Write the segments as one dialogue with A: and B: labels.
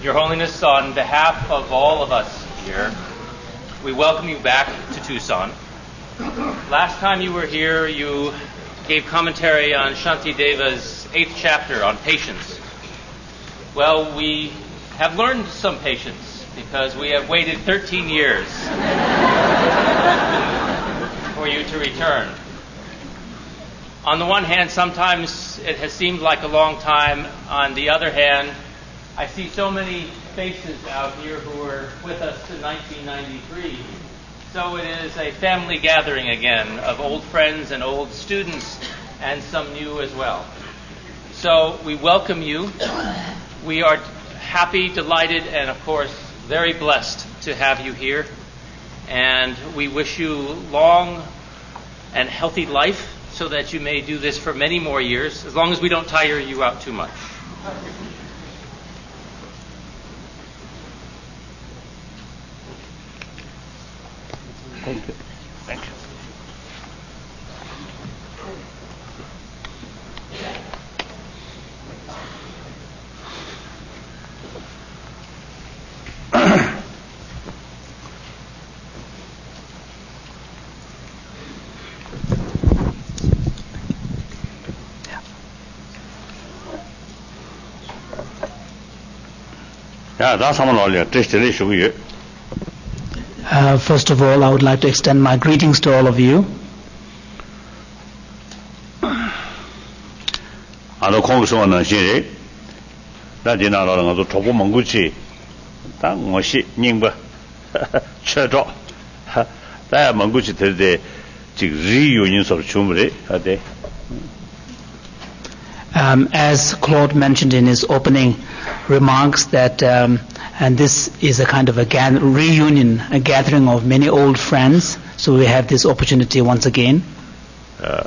A: Your Holiness, on behalf of all of us here, we welcome you back to Tucson. Last time you were here, you gave commentary on Shantideva's 8th chapter on patience. Well, we have learned some patience because we have waited 13 years for you to return. On the one hand, sometimes it has seemed like a long time. On the other hand, I see so many faces out here who were with us in 1993. So it is a family gathering again of old friends and old students and some new as well. So we welcome you. We are happy, delighted, and of course very blessed to have you here. And we wish you long and healthy life so that you may do this for many more years, as long as we don't tire you out too much.
B: Thank you. Thank you.
C: First of all, I would like to extend my greetings to all of you. As Claude mentioned in his opening remarks, that and this is a kind of a reunion, a gathering of many old friends. So we have this opportunity once again.
B: So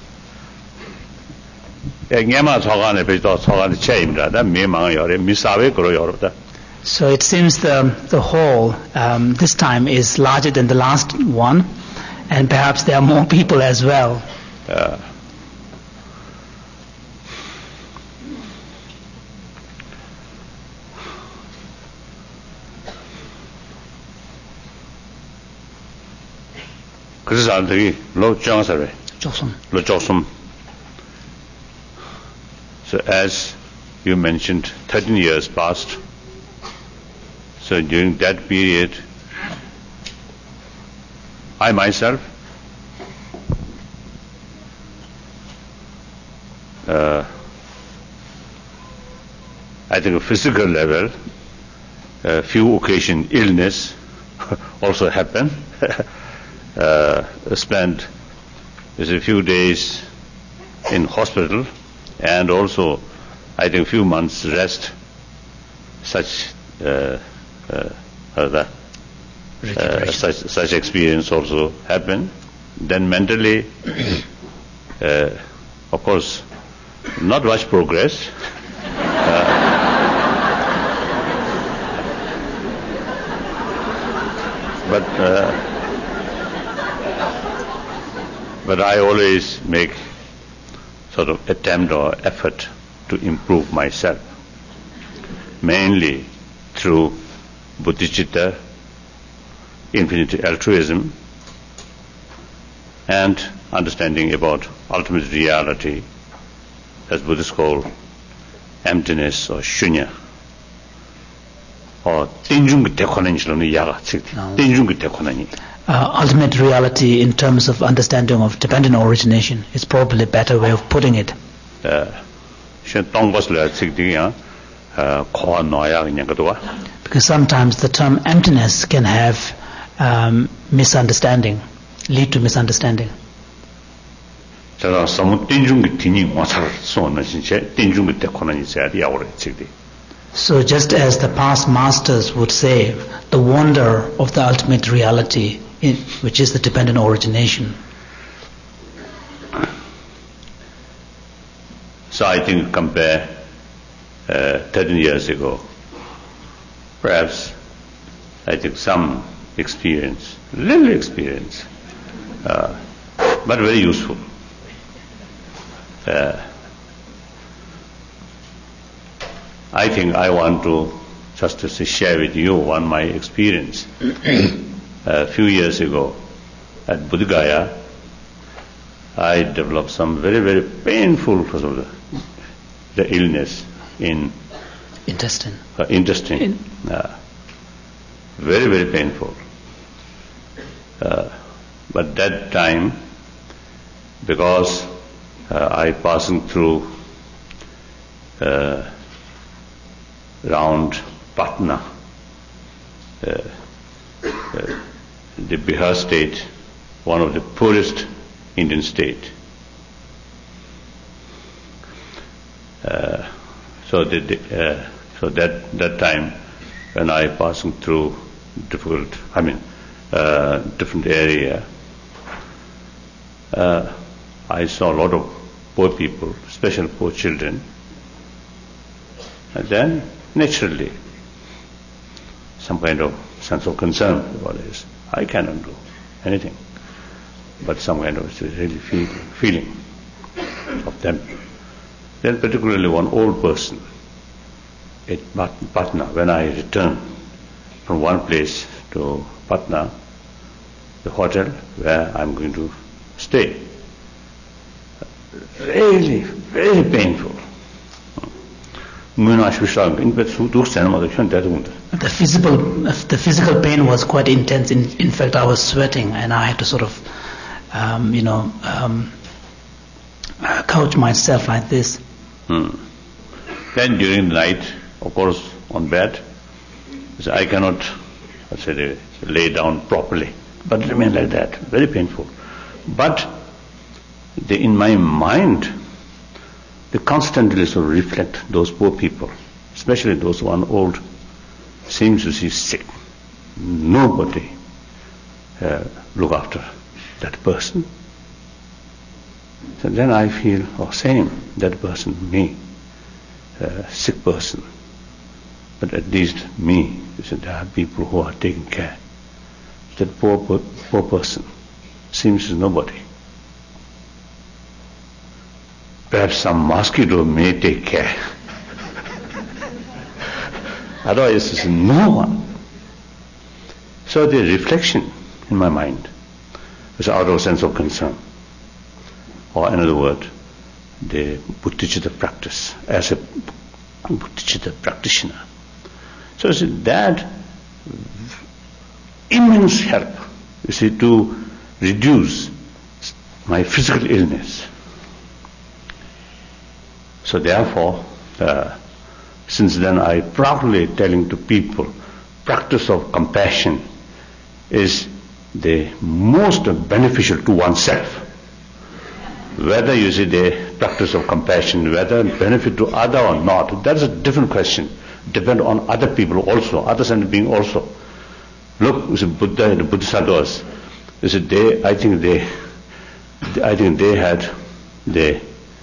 C: it seems the hall this time is larger than the last one, and perhaps there are more people as well.
B: So as you mentioned, 13 years passed. So during that period, I myself I think a physical level, a few occasion illness also happened. Spent a few days in hospital, and also I think a few months rest. Such such experience also happened. Then mentally, of course, not much progress. But I always make sort of attempt or effort to improve myself, mainly through bodhicitta, infinite altruism, and understanding about ultimate reality, as Buddhists call emptiness or shunya, or
C: ultimate reality in terms of understanding of dependent origination is probably a better way of putting it. Because sometimes the term emptiness can have misunderstanding, lead to misunderstanding. So just as the past masters would say, the wonder of the ultimate reality, which is the dependent origination.
B: So I think compare 13 years ago, perhaps I think some experience, little experience, but very useful. I think I want to just to share with you one my experience. A few years ago at Bodh Gaya, I developed some very, very painful because of the illness in
C: Intestine.
B: intestine. Very, very painful. But that time, because I passing through around Patna, the Bihar state, one of the poorest Indian state. So that time when I passing through different area, I saw a lot of poor people, especially poor children. And then, naturally, some kind of sense of concern about this. I cannot do anything, but some kind of really feeling of them. Then particularly one old person at Patna, when I returned from one place to Patna, the hotel where I'm going to stay. Really, very painful.
C: The physical pain was quite intense. In fact, I was sweating, and I had to sort of, couch myself like this.
B: Then during the night, of course, on bed, I cannot, lay down properly, but it remained like that, very painful. But in my mind, they constantly sort of reflect those poor people, especially those one old, seems to be sick. Nobody look after that person. So then I feel, same, that person, me, sick person. But at least me, there are people who are taking care. That poor person seems to nobody. Perhaps some mosquito may take care. Otherwise, there's no one. So the reflection in my mind was out of sense of concern. Or another word, the Bodhicitta practice, as a Bodhicitta practitioner. So that immense help, to reduce my physical illness. So therefore, since then I proudly telling to people, practice of compassion is the most beneficial to oneself. Whether the practice of compassion, whether benefit to other or not, that's a different question. Depend on other people also, other sentient being also. Look, Buddha and the Bodhisattvas, I think they had the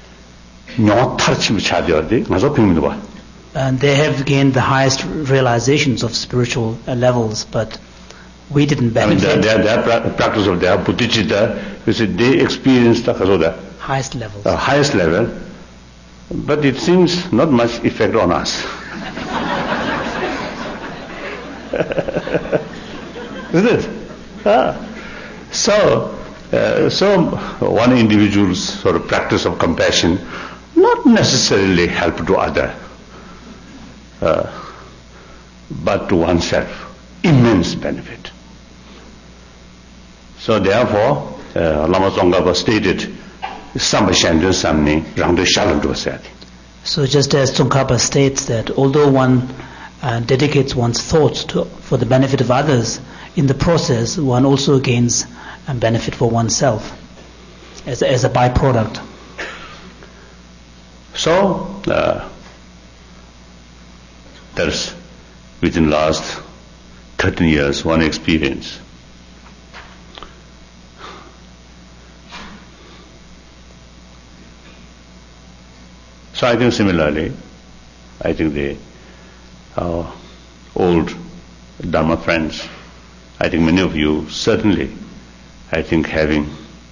C: and they have gained the highest realizations of spiritual levels, but we didn't benefit.
B: Their practice of their Bodhicitta, they experienced the
C: highest levels.
B: Highest level, but it seems not much effect on us. Isn't it? So one individual's sort of practice of compassion not necessarily help to other, but to oneself, immense benefit. So therefore, Lama Tsongkhapa stated,
C: so just as Tsongkhapa states that although one dedicates one's thoughts for the benefit of others, in the process one also gains benefit for oneself as a byproduct.
B: So there's within last 13 years one experience. So I think similarly, our old Dharma friends, I think many of you certainly, having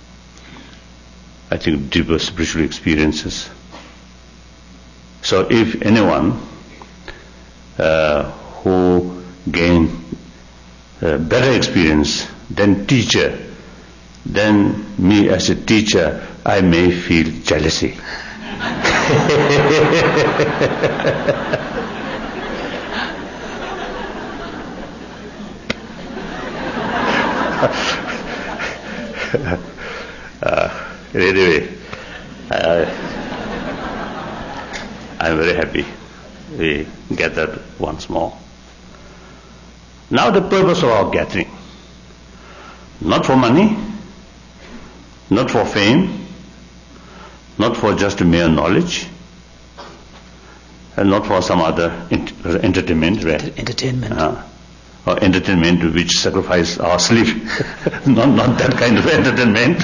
B: deeper spiritual experiences. So if anyone better experience than teacher, then me as a teacher, I may feel jealousy. Anyway, I'm very happy we gathered once more. Now the purpose of our gathering, not for money, not for fame, not for just mere knowledge, and not for some other entertainment.
C: Entertainment.
B: Or entertainment which sacrifice our sleep. not that kind of entertainment.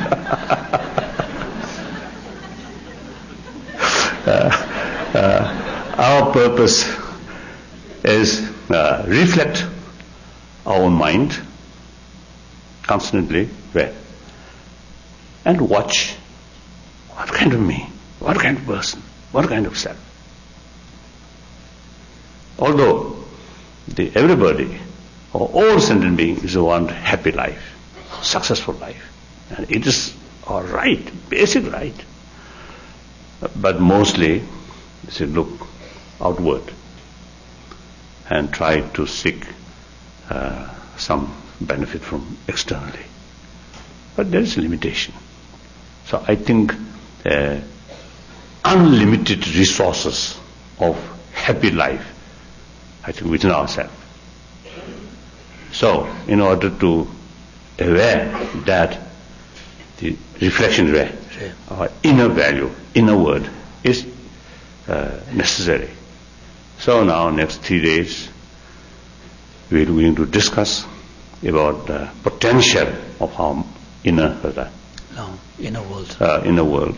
B: Our purpose is reflect our own mind constantly, and watch what kind of me, what kind of person, what kind of self. Although everybody or all sentient beings want happy life, successful life, and it is our right, basic right. But mostly, they look outward and try to seek some benefit from externally. But there is a limitation. So I think unlimited resources of happy life, I think within ourselves. So in order to aware that the reflection our inner value, inner word is necessary. So now next 3 days we are going to discuss about the potential of our inner
C: world.
B: Inner world.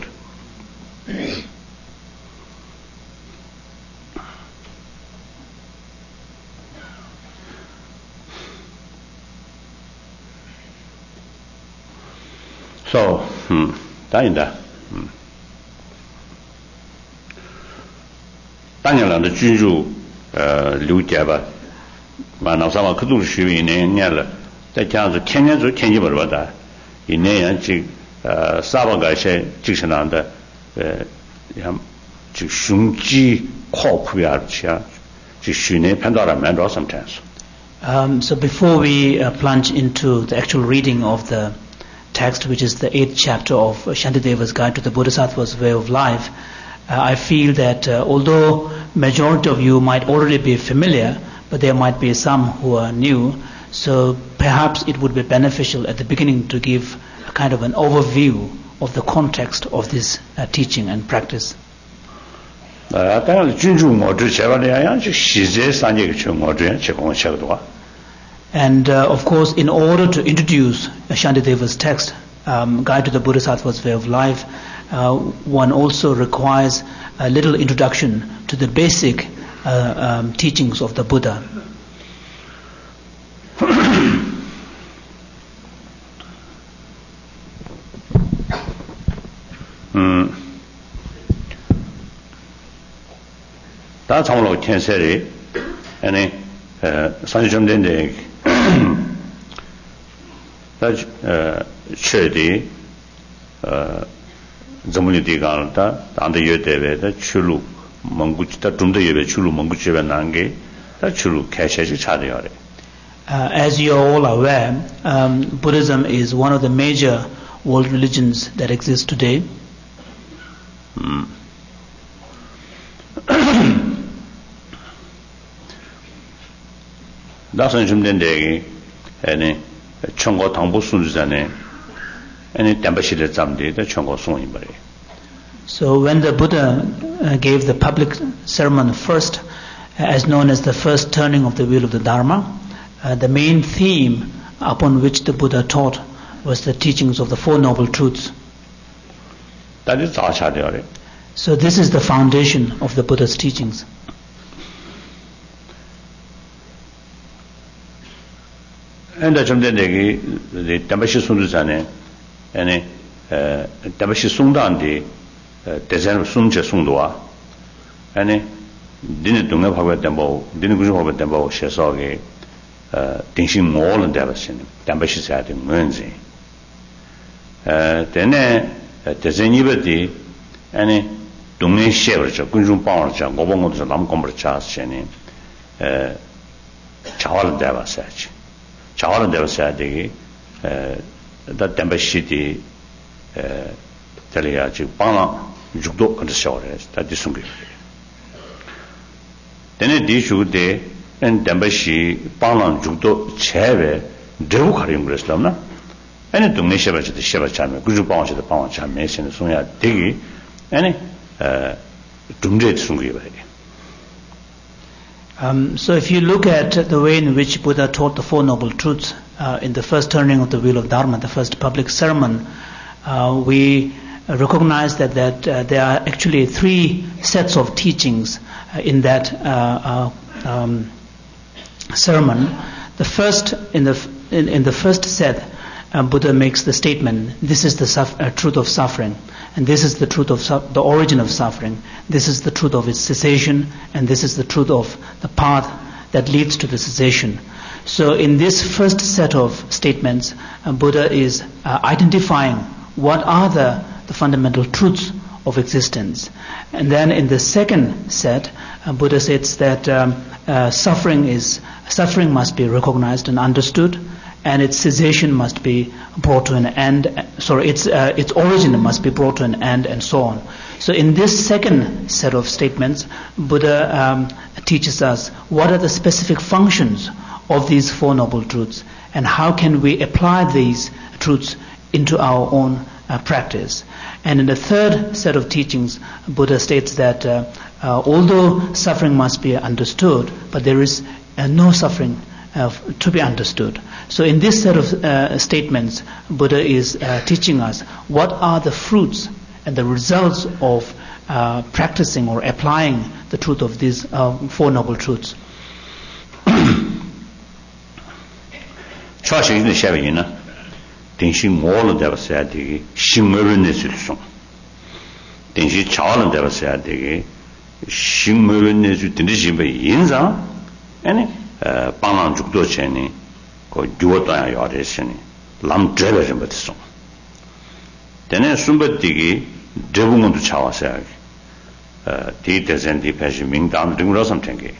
B: So, 다인다. 당연히 준주留解吧，만나서 아마 그도 쉬위 내년을再加上天天做天气不的，一年这사바가시 직선한다 저 숨지 코프야치야 저 쉬내 판단하면 더 sometimes.
C: So before we plunge into the actual reading of the text, which is the 8th chapter of Shantideva's Guide to the Bodhisattva's Way of Life, I feel that although majority of you might already be familiar, but there might be some who are new, so perhaps it would be beneficial at the beginning to give a kind of an overview of the context of this teaching and practice. And of course, in order to introduce Shantideva's text, Guide to the Bodhisattva's Way of Life, one also requires a little introduction to the basic teachings of the Buddha.
B: 다 참으로 텐세리 아니 산지점된데 다 최디 전문이디가다 안데 여대베다 출루 멍구치다 좀더 예배 출루 멍구치베 난게 다 출루 개셔지 차대요래.
C: As you are all aware, Buddhism is one of the major world religions that exist today.
B: 나선 좀 된데 아니 청고 당부 순주잖아요. 아니 담바실에 잠대다 청고 송이 말이.
C: So when the Buddha gave the public sermon first, as known as the first turning of the wheel of the Dharma, the main theme upon which the Buddha taught was the teachings of the Four Noble Truths. So this is the foundation of the Buddha's teachings.
B: And 좀 전에 그 담바시 순주잖아요. 아니 담바시 송단디 대전 순제 송도와 아니 니네 동네 하고 담보 니네 구조 하고 담보 셔서게 딩신 모는 데버신 담바시 사야데 뭔지 데네 데제니버디 아니 동네 셰버죠 군중 방어죠 고봉고도 남kom버 차스니 자활은 데버사지 자활은 데버사야데 다 담바시디 달이야 지금 방아 죽도 컨디션에 다 디송게 데네 디슈데 엔 담바시 방랑 죽도 제외 대우 가림 그랬었나 아니 동네 셰버지도 셰버차면 구주 방어지도 방어차면 신의 소야 되기 아니 dumje sungi bari.
C: So if you look at the way in which Buddha taught the Four Noble Truths in the first turning of the wheel of Dharma, the first public sermon, we recognize that there are actually three sets of teachings in that sermon. The first, in the first set, Buddha makes the statement: "This is the truth of suffering, and this is the truth of the origin of suffering. This is the truth of its cessation, and this is the truth of the path that leads to the cessation." So, in this first set of statements, Buddha is identifying what are the fundamental truths of existence, and then in the second set, Buddha says that suffering must be recognized and understood, and its cessation must be brought to an end. Its origin must be brought to an end, and so on. So, in this second set of statements, Buddha teaches us what are the specific functions of these Four Noble Truths, and how can we apply these truths into our own practice. And in the third set of teachings, Buddha states that although suffering must be understood, but there is no suffering to be understood. So in this set of statements, Buddha is teaching us what are the fruits and the results of practicing or applying the truth of these Four Noble Truths.
B: 땡시 모를 되었어야 되기 식물을 내주소. 땡시 자원을 되었어야 되기 식물을 내주 든지집에 인상 아니 방랑 죽도 전에 그 주어다야 요래시니 람 드레버 좀 받았어. 되네 숨버디기 대부분도 차왔어야 디테센디 패시 민당 등으로 삼탱게.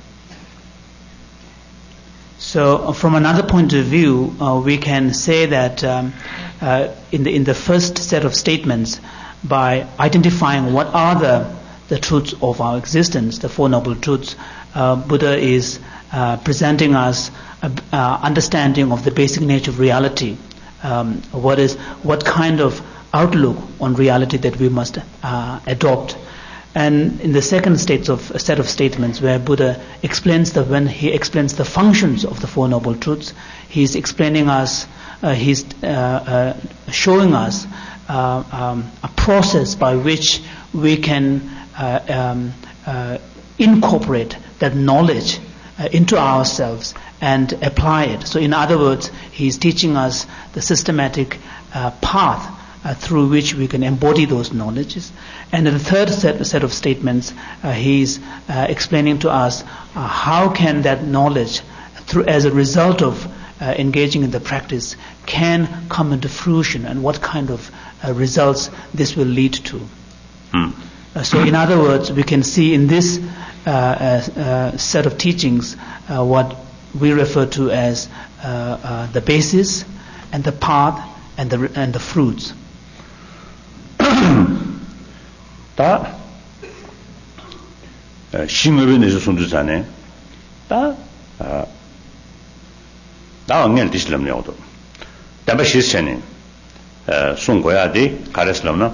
C: So, from another point of view, we can say that in the first set of statements, by identifying what are the truths of our existence, the Four Noble Truths, Buddha is presenting us understanding of the basic nature of reality. What kind of outlook on reality that we must adopt. And in the second set of statements, where Buddha explains when he explains the functions of the Four Noble Truths, he's explaining us, he's showing us a process by which we can incorporate that knowledge into ourselves and apply it. So, in other words, he's teaching us the systematic path through which we can embody those knowledges. And in the third set of statements, he's explaining to us how can that knowledge, as a result of engaging in the practice, can come into fruition, and what kind of results this will lead to. So, in other words, we can see in this set of teachings what we refer to as the basis and the path and the fruits.
B: 다 심의를 내서 손주자네 다 나왕년 디슬람네오도 담바시스체네 송고야디 가레슬람나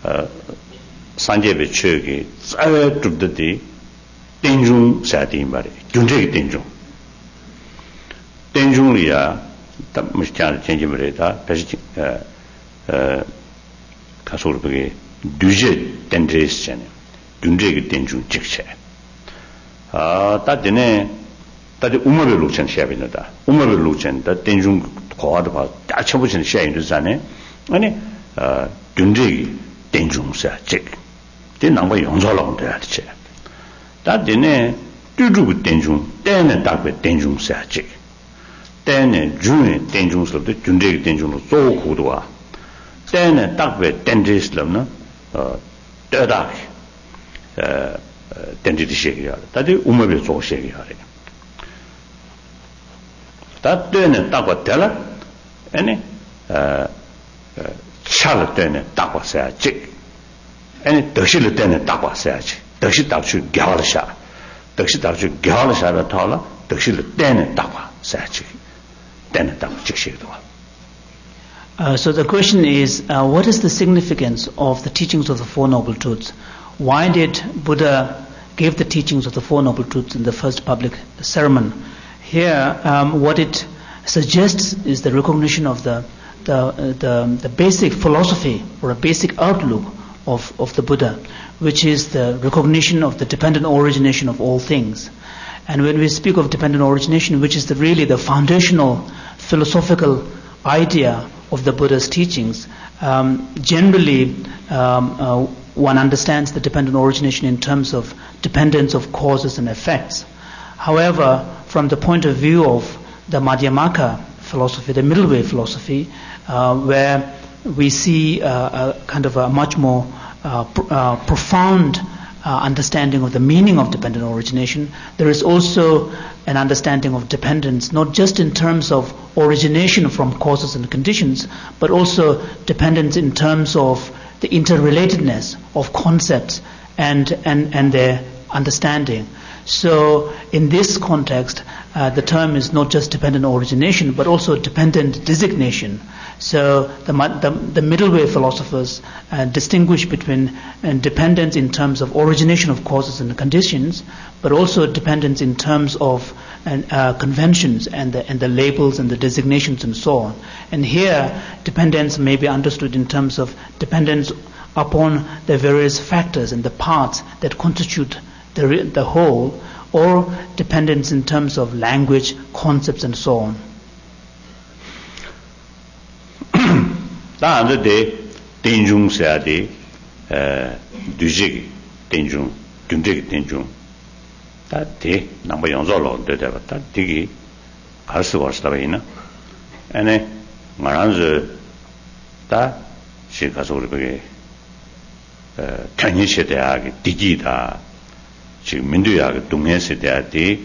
B: 산제베 최기 자외 줍듯이 땡중 사디 말이 균제기 땡중이야 담무시찬 천지물에다 다시 가서로 그게 düje tenderesene 균제기 땡중 직체 따드네 따드 우마벨 루천 시합이다 우마벨 루천 다 땡중 고아도 봐 다쳐보시는 시합이잖아요 아니 균제기 땡중사 즉 대남과 용서라고 돼야 되지 따드네 뚜두고 땡중 때는 딱배 땡중사 즉 때는 주에 된중스럽도 준대기 된중으로 쏘고도와 때는 딱왜 된지스럽는 떠다 된지디 시기야. 다들 우마비 쏘 시기야. 다 때는 딱와 될라 아니 차를 때는 딱와 써야지. 아니 덕실을 때는 딱와 써야지. 덕실 딱주 겨울샤. 덕실 딱주 겨울샤를 타라 덕실을 때는 딱와 써야지. 때는 딱와 직시도.
C: So the question is, what is the significance of the teachings of the Four Noble Truths? Why did Buddha give the teachings of the Four Noble Truths in the first public sermon? Here, what it suggests is the recognition of the basic philosophy or a basic outlook of the Buddha, which is the recognition of the dependent origination of all things. And when we speak of dependent origination, which is really the foundational philosophical idea of the Buddha's teachings, generally one understands the dependent origination in terms of dependence of causes and effects. However, from the point of view of the Madhyamaka philosophy, the middle way philosophy, where we see a kind of a much more profound understanding of the meaning of dependent origination, there is also an understanding of dependence, not just in terms of origination from causes and conditions, but also dependence in terms of the interrelatedness of concepts and their understanding. So in this context, the term is not just dependent origination, but also dependent designation. So the middle way philosophers distinguish between dependence in terms of origination of causes and conditions, but also dependence in terms of conventions and the labels and the designations and so on. And here, dependence may be understood in terms of dependence upon the various factors and the parts that constitute the whole, or dependence in terms of language, concepts, and so on.
B: 다음에 된중 세야디 뒤지기 된중 균대기 된중 다대 남바 영조로 되다가 다 되기 갈수 없다 봐이나 아니 말한저 다 시가서 우리 그게 편의시대하게 디기다 지금 민주야가 동해시대하디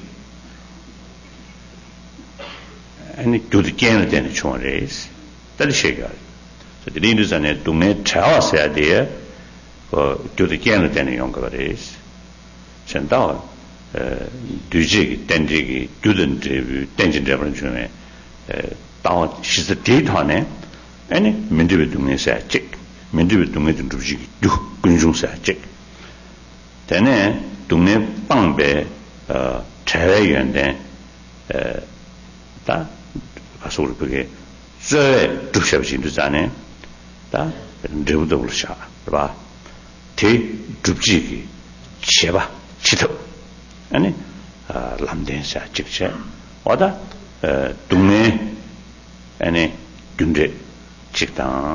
B: 아니 교도 깨는 데는 좋아레스 다리 시가 So the leaders are not doing it. Chaos idea for to the Canada and younger days. Sendao, Dujig, Denjig, Duden, Denjin Revolution, down, she's a date on it, and Mindu doing a check. Mindu doing it into Jig, do Gunjung sa check. Then, doing a bangbe, Cherry and then, that, Pasur Pugay, so, Dushavin to Zane. 다 레브도 샤 봐. 대 줍지기 셔봐. 치도. 아니 람덴사 직체. 와다 동네 아니 군대 직당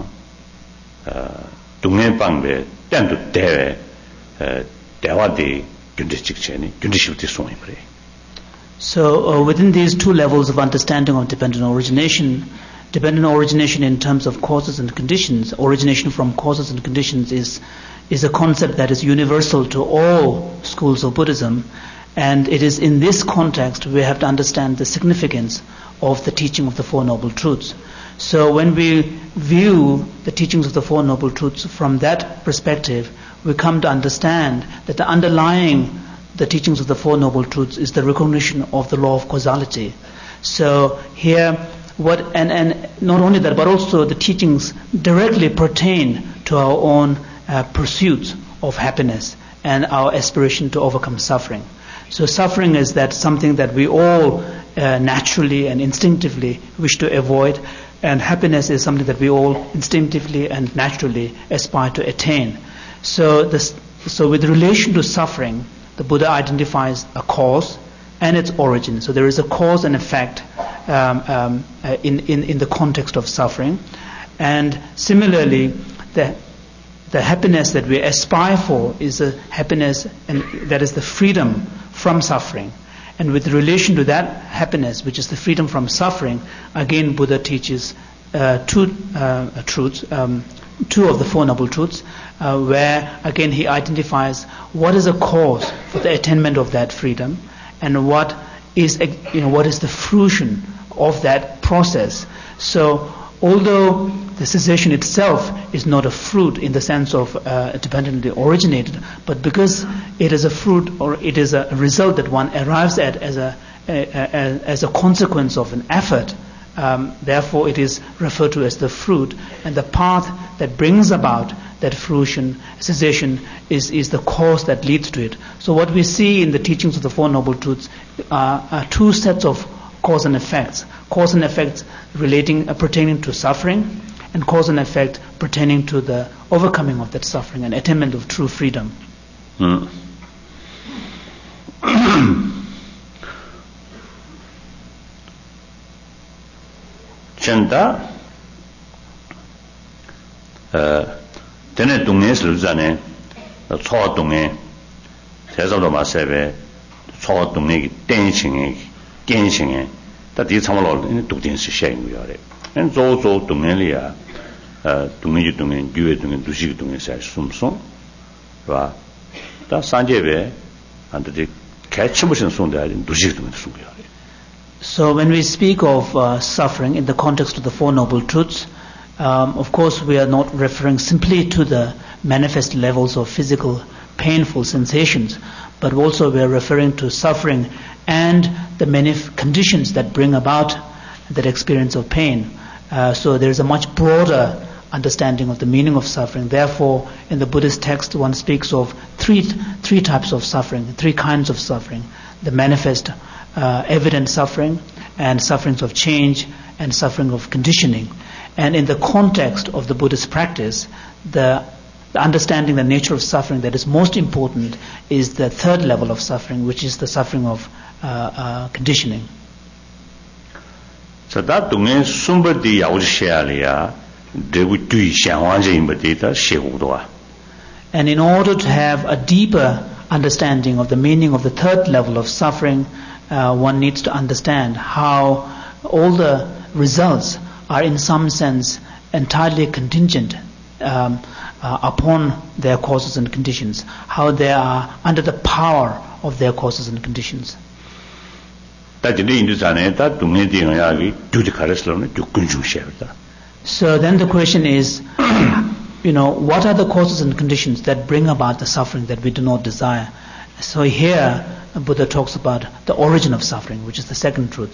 B: 동네 방배 땡도 대회 대화디 군대 직체니 군대 시부터 소이 그래.
C: So within these two levels of understanding of dependent origination in terms of causes and conditions, origination from causes and conditions is a concept that is universal to all schools of Buddhism, and it is in this context we have to understand the significance of the teaching of the Four Noble Truths. So when we view the teachings of the Four Noble Truths from that perspective, we come to understand that the underlying the teachings of the Four Noble Truths is the recognition of the law of causality. So here and not only that, but also the teachings directly pertain to our own pursuits of happiness and our aspiration to overcome suffering. So suffering is that something that we all naturally and instinctively wish to avoid, and happiness is something that we all instinctively and naturally aspire to attain. So with relation to suffering, the Buddha identifies a cause and its origin. So there is a cause and effect in the context of suffering, and similarly, the happiness that we aspire for is a happiness, and that is the freedom from suffering. And with relation to that happiness, which is the freedom from suffering, again Buddha teaches two truths, two of the Four Noble Truths, where again he identifies what is a cause for the attainment of that freedom, and what is the fruition of that process. So, although the cessation itself is not a fruit in the sense of dependently originated, but because it is a fruit or it is a result that one arrives at as a consequence of an effort, therefore it is referred to as the fruit, and the path that brings about that fruition, cessation, is the cause that leads to it. So what we see in the teachings of the Four Noble Truths are two sets of cause and effects. Cause and effects pertaining to suffering, and cause and effect pertaining to the overcoming of that suffering and attainment of true freedom.
B: Chanda tene dunge sluzane cho dunge thesalo ma sebe cho dunge ki tenching gensing ta di chamalo ni dukdin si shen yore en zo dunge liya dunge dunge gyue dunge dushi dunge sa sumson ba ta sanjebe ande de catchmushin sonda dushi dunge sung yore.
C: So when we speak of suffering in the context of the Four Noble Truths, of course we are not referring simply to the manifest levels of physical painful sensations, but also we are referring to suffering and the many conditions that bring about that experience of pain. So there is a much broader understanding of the meaning of suffering. Therefore, in the Buddhist text one speaks of three types of suffering, three kinds of suffering: the manifest evident suffering, and sufferings of change, and suffering of conditioning. And in the context of the Buddhist practice, the understanding the nature of suffering that is most important is the third level of suffering, which is the suffering of conditioning.
B: So that dunge sumbadi yaushialia dewu tui xiangwanje imbadita shegudwa.
C: And in order to have a deeper understanding of the meaning of the third level of suffering, one needs to understand how all the results are in some sense entirely contingent upon their causes and conditions, how they are under the power of their causes and conditions. So then the question is, what are the causes and conditions that bring about the suffering that we do not desire? So here Buddha talks about the origin of suffering, which is the second truth.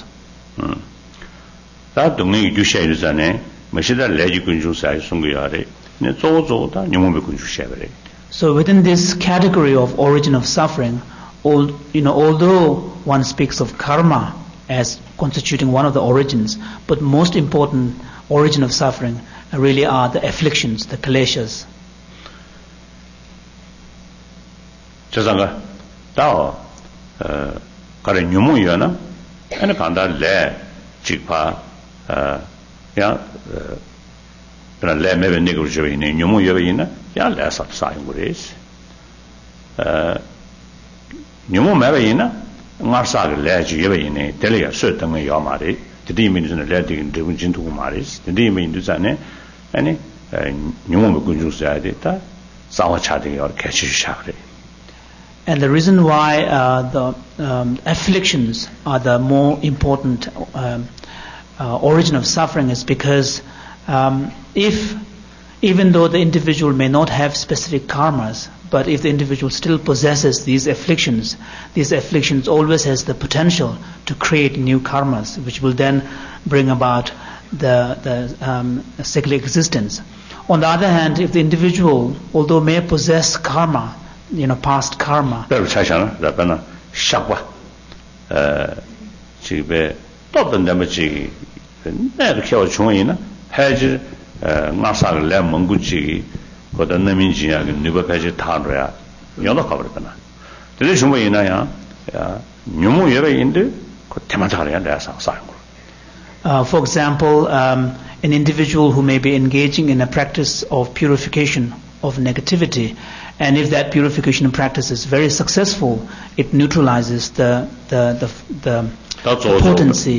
C: So within this category of origin of suffering, although one speaks of karma as constituting one of the origins, but most important origin of suffering really are the afflictions, the kleshas.
B: Kare nyumu yana ene kanda le chikpa ya pena le mebe negru jebe ine nyumu yebe ina ya le sa ngures nyumu mebe ina ngar sa le ji yebe ine tele ya so tang ya mari tidi min ne le de de jin tu maris tidi min du zane ane nyumu be kunju sa de ta sa wa cha de ya ke chi sha re.
C: And the reason why the afflictions are the more important origin of suffering is because even though the individual may not have specific karmas, but if the individual still possesses these afflictions always has the potential to create new karmas, which will then bring about the secular existence. On the other hand, if the individual, although may possess karma, past karma. For example, an individual who may be engaging in a practice of purification of negativity. And if that purification practice is very successful, it neutralizes the potency.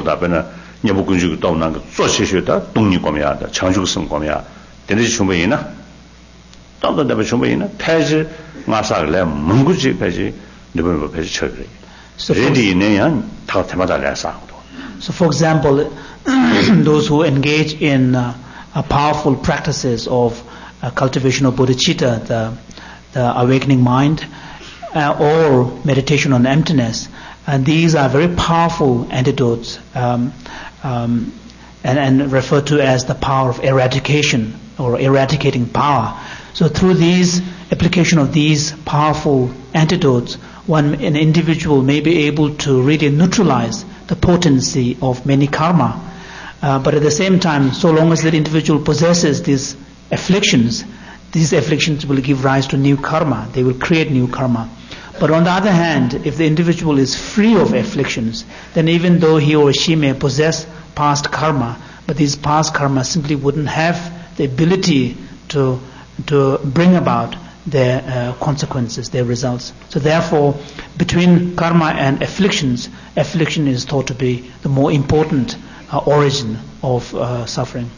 C: So for example, those who engage in powerful practices of cultivation of bodhicitta, the awakening mind, or meditation on emptiness, and these are very powerful antidotes and referred to as the power of eradication or eradicating power. So through these application of these powerful antidotes, an individual may be able to really neutralize the potency of many karma. But at the same time, so long as that individual possesses these afflictions will give rise to new karma. They will create new karma. But on the other hand, if the individual is free of afflictions, then even though he or she may possess past karma, but these past karma simply wouldn't have the ability to bring about their consequences, their results. So therefore, between karma and affliction is thought to be the more important origin of suffering.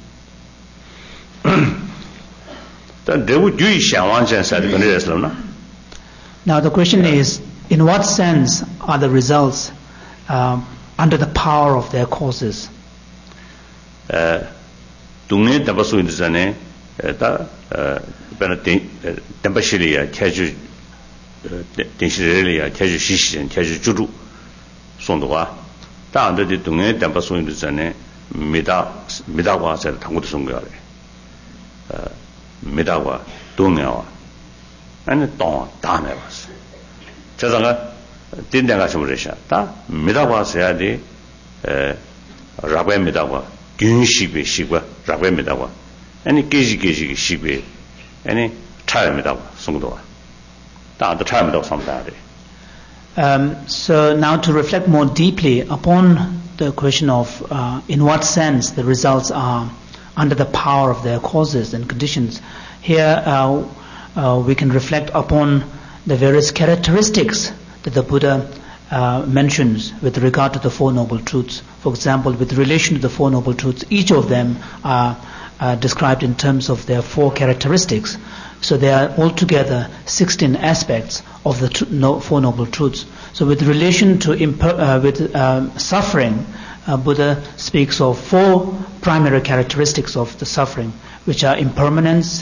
C: Now the question is, in what sense are the results under the power of their causes? So now to reflect more deeply upon the question of in what sense the results are under the power of their causes and conditions, here we can reflect upon the various characteristics that the Buddha mentions with regard to the Four Noble Truths. For example, with relation to the Four Noble Truths, each of them are described in terms of their four characteristics. So there are altogether 16 aspects of the Four Noble Truths. So with relation to suffering, Buddha speaks of four primary characteristics of the suffering, which are impermanence,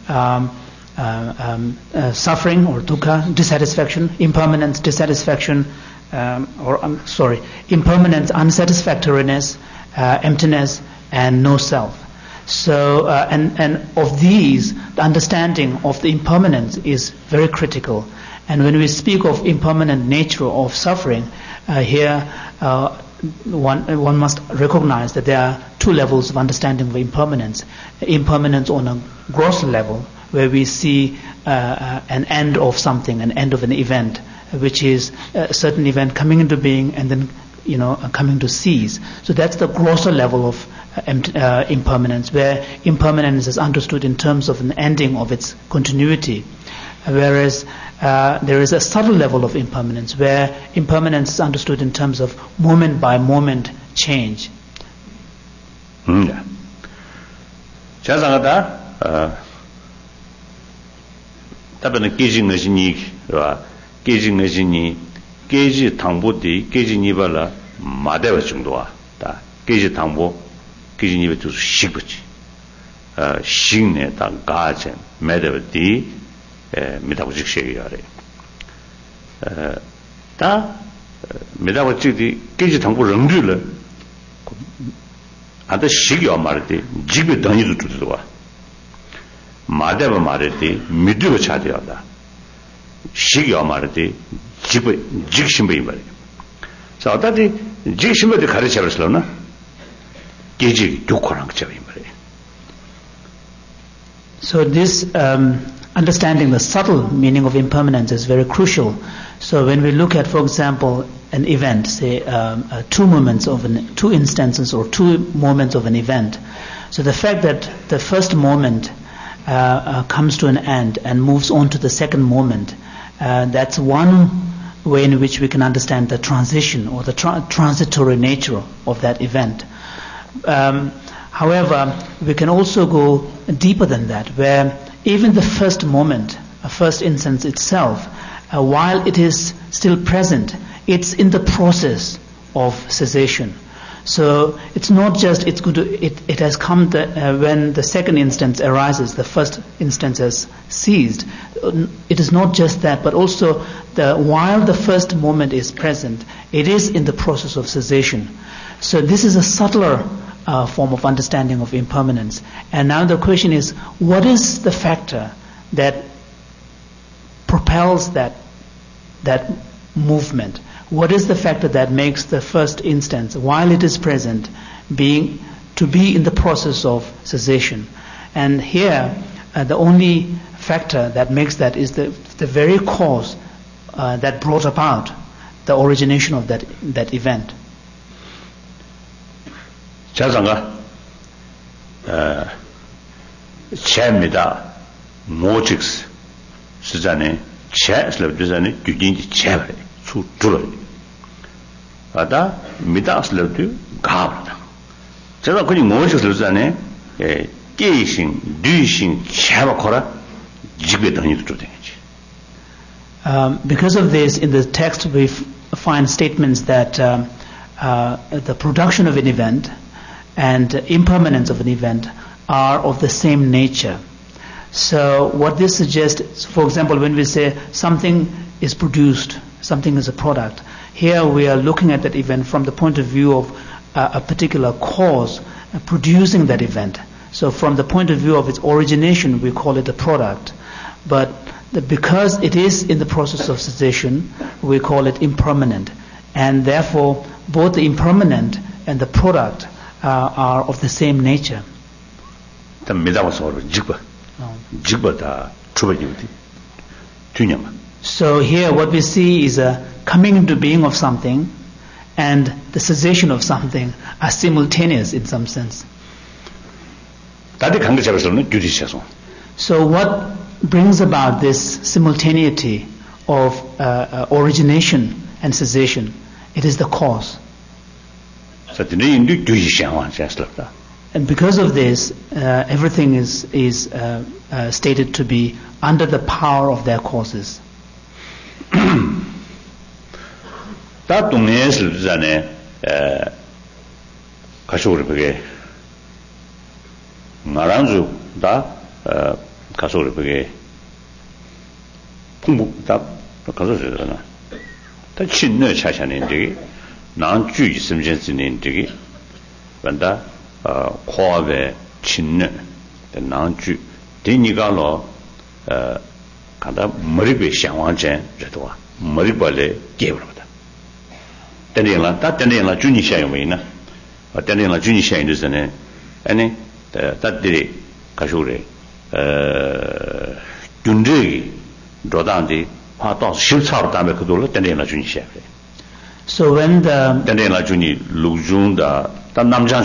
C: suffering or dukkha, dissatisfaction, impermanence, dissatisfaction, impermanence, unsatisfactoriness, emptiness, and no self. So, and of these, the understanding of the impermanence is very critical. And when we speak of impermanent nature of suffering, here one must recognize that there are two levels of understanding of impermanence. Impermanence on a gross level, where we see an end of something, an end of an event, which is a certain event coming into being and then coming to cease. So that's the grosser level of impermanence, where impermanence is understood in terms of an ending of its continuity. Whereas there is a subtle level of impermanence, where impermanence is understood in terms of moment by moment change. So this understanding the subtle meaning of impermanence is very crucial. So when we look at, for example, an event, say two instances or two moments of an event, so the fact that the first moment comes to an end and moves on to the second moment. That's one way in which we can understand the transition or the transitory nature of that event. However, we can also go deeper than that, where even the first moment, a first instance itself, while it is still present, it's in the process of cessation. So it's not just it has come when the second instance arises, the first instance has ceased. It is not just that, but also while the first moment is present, it is in the process of cessation. So this is a subtler form of understanding of impermanence. And now the question is, what is the factor that propels that movement? What is the factor that makes the first instance, while it is present, to be in the process of cessation? And here, the only factor that makes that is the very cause that brought about the origination of that event.
B: 자상가 체입니다. 모직스 시간에 체슬럽드자네 규진지 체버리 수줄어 아다 미다슬럽드 가브다 제가 그니 모직스르자네 계신 뉘신 체버코라 지게 더니도 되겠지.
C: Because of this, in the text we find statements that the production of an event and impermanence of an event are of the same nature. So what this suggests, for example, when we say something is produced, something is a product, here we are looking at that event from the point of view of a particular cause producing that event. So from the point of view of its origination, we call it a product. But because it is in the process of cessation, we call it impermanent. And therefore, both the impermanent and the product are of the same nature. So here what we see is a coming into being of something and the cessation of something are simultaneous in some sense. So what brings about this simultaneity of origination and cessation? It is the cause. And because of this, everything is stated to be under the power of their causes.
B: 코아베 친네 나주 데니가로 간다 머리베 샹완전 저도와 머리벌레 개버다 데니라 다 데니라 주니 샤요메나 데니라 주니 샤인드스네 아니 다들이 가쇼레 균데기 도단디 화도 실차로 담에 그돌로 데니라 주니 샤
C: So when the
B: 데니라 주니 루중다 So when the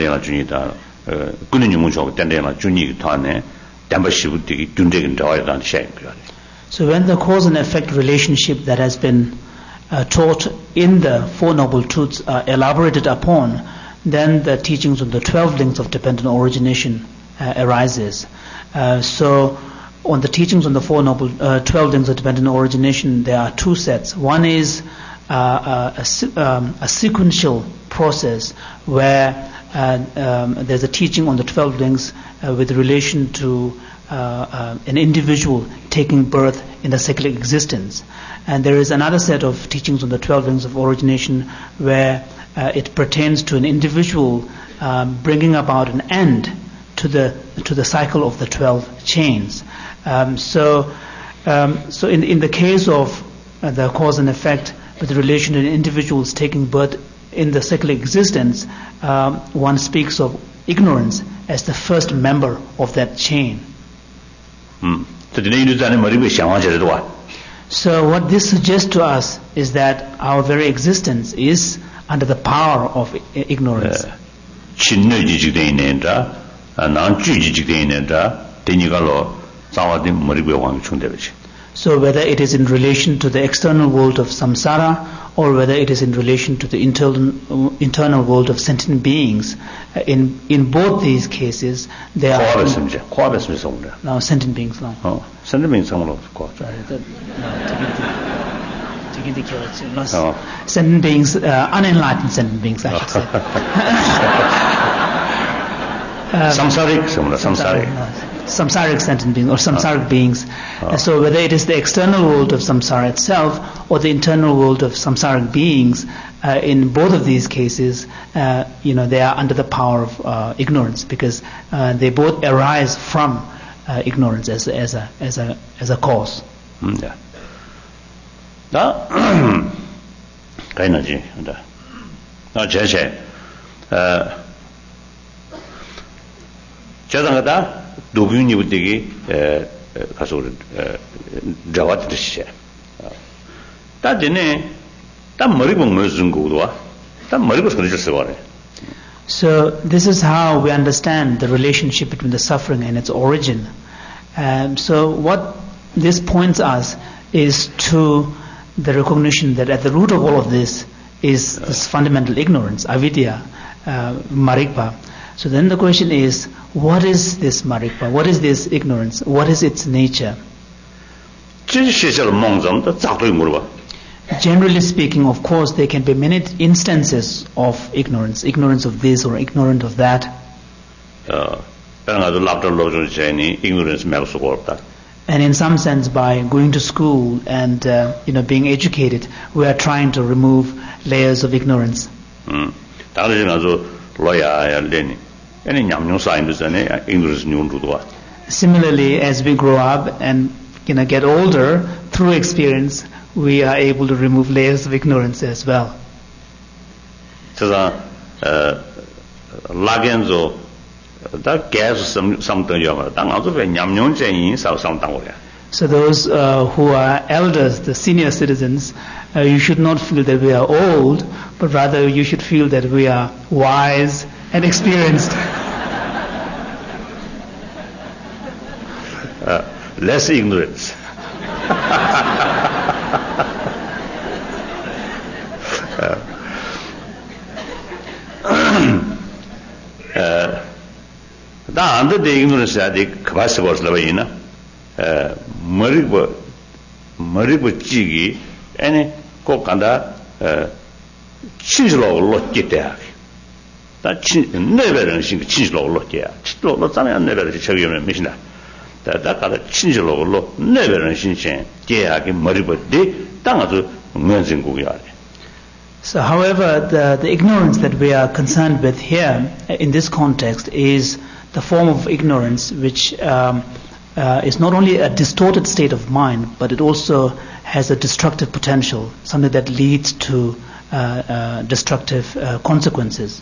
B: cause and effect relationship that has been taught in the Four Noble Truths are elaborated upon, then the teachings on the 12 links of dependent origination arises. So on the teachings on the 12 links of dependent origination, there are two sets. One is a sequential process where there's a teaching on the 12 links with relation to an individual taking birth in the cyclic existence. And there is another set of teachings on the 12 links of origination where it pertains to an individual bringing about an end to the cycle of the 12 chains. So in the case of the cause and effect with relation to an individual's taking birth in the cyclic existence, one speaks of ignorance as the first member of that chain. So what this suggests to us is that our very existence is under the power of ignorance. 대니가로 자와디 머리고 왕 충대버지.
C: So whether it is in relation to the external world of samsara or whether it is in relation to the internal world of sentient beings, in both these cases they are now sentient beings now.
B: Sentient beings
C: sentient beings, unenlightened sentient beings, I should say. Samsaric sentient beings or samsaric beings. So whether it is the external world of samsara itself or the internal world of samsaric beings, in both of these cases, they are under the power of ignorance, because they both arise from ignorance as a cause.
B: Yeah. 나 가이나지. 나 제제 제당하다 도균이부터기 가서 자와트듯이 다되네 다 머리고 무슨 거도와 다 머리고 소리졌어 버려.
C: So this is how we understand the relationship between the suffering and its origin. So what this points us is to the recognition that at the root of all of this is this fundamental ignorance, avidya, marikpa. So then the question is, what is this marikpa? What is this ignorance? What is its nature? Generally speaking, of course, there can be many instances of ignorance of this or ignorant of that. And in some sense, by going to school and being educated, we are trying to remove layers of ignorance. Similarly, as we grow up and get older, through experience, we are able to remove layers of ignorance as well. So those who are elders, the senior citizens, you should not feel that we are old, but rather you should feel that we are wise and experienced.
B: Less ignorance. 다 안데 ignorance 아디 그바스 버스라바이나 머리고 찌기 아니 꼭 간다 친실로 올라겠대 다 내배는 신 친실로 올라게 친실로 자면 내배를 저기면 미신다 다 가다 친실로 올라 내배는 신신 계약이 머리버디 땅아주 면진국이야.
C: So however, the ignorance that we are concerned with here in this context is the form of ignorance which is not only a distorted state of mind, but it also has a destructive potential, something that leads to destructive consequences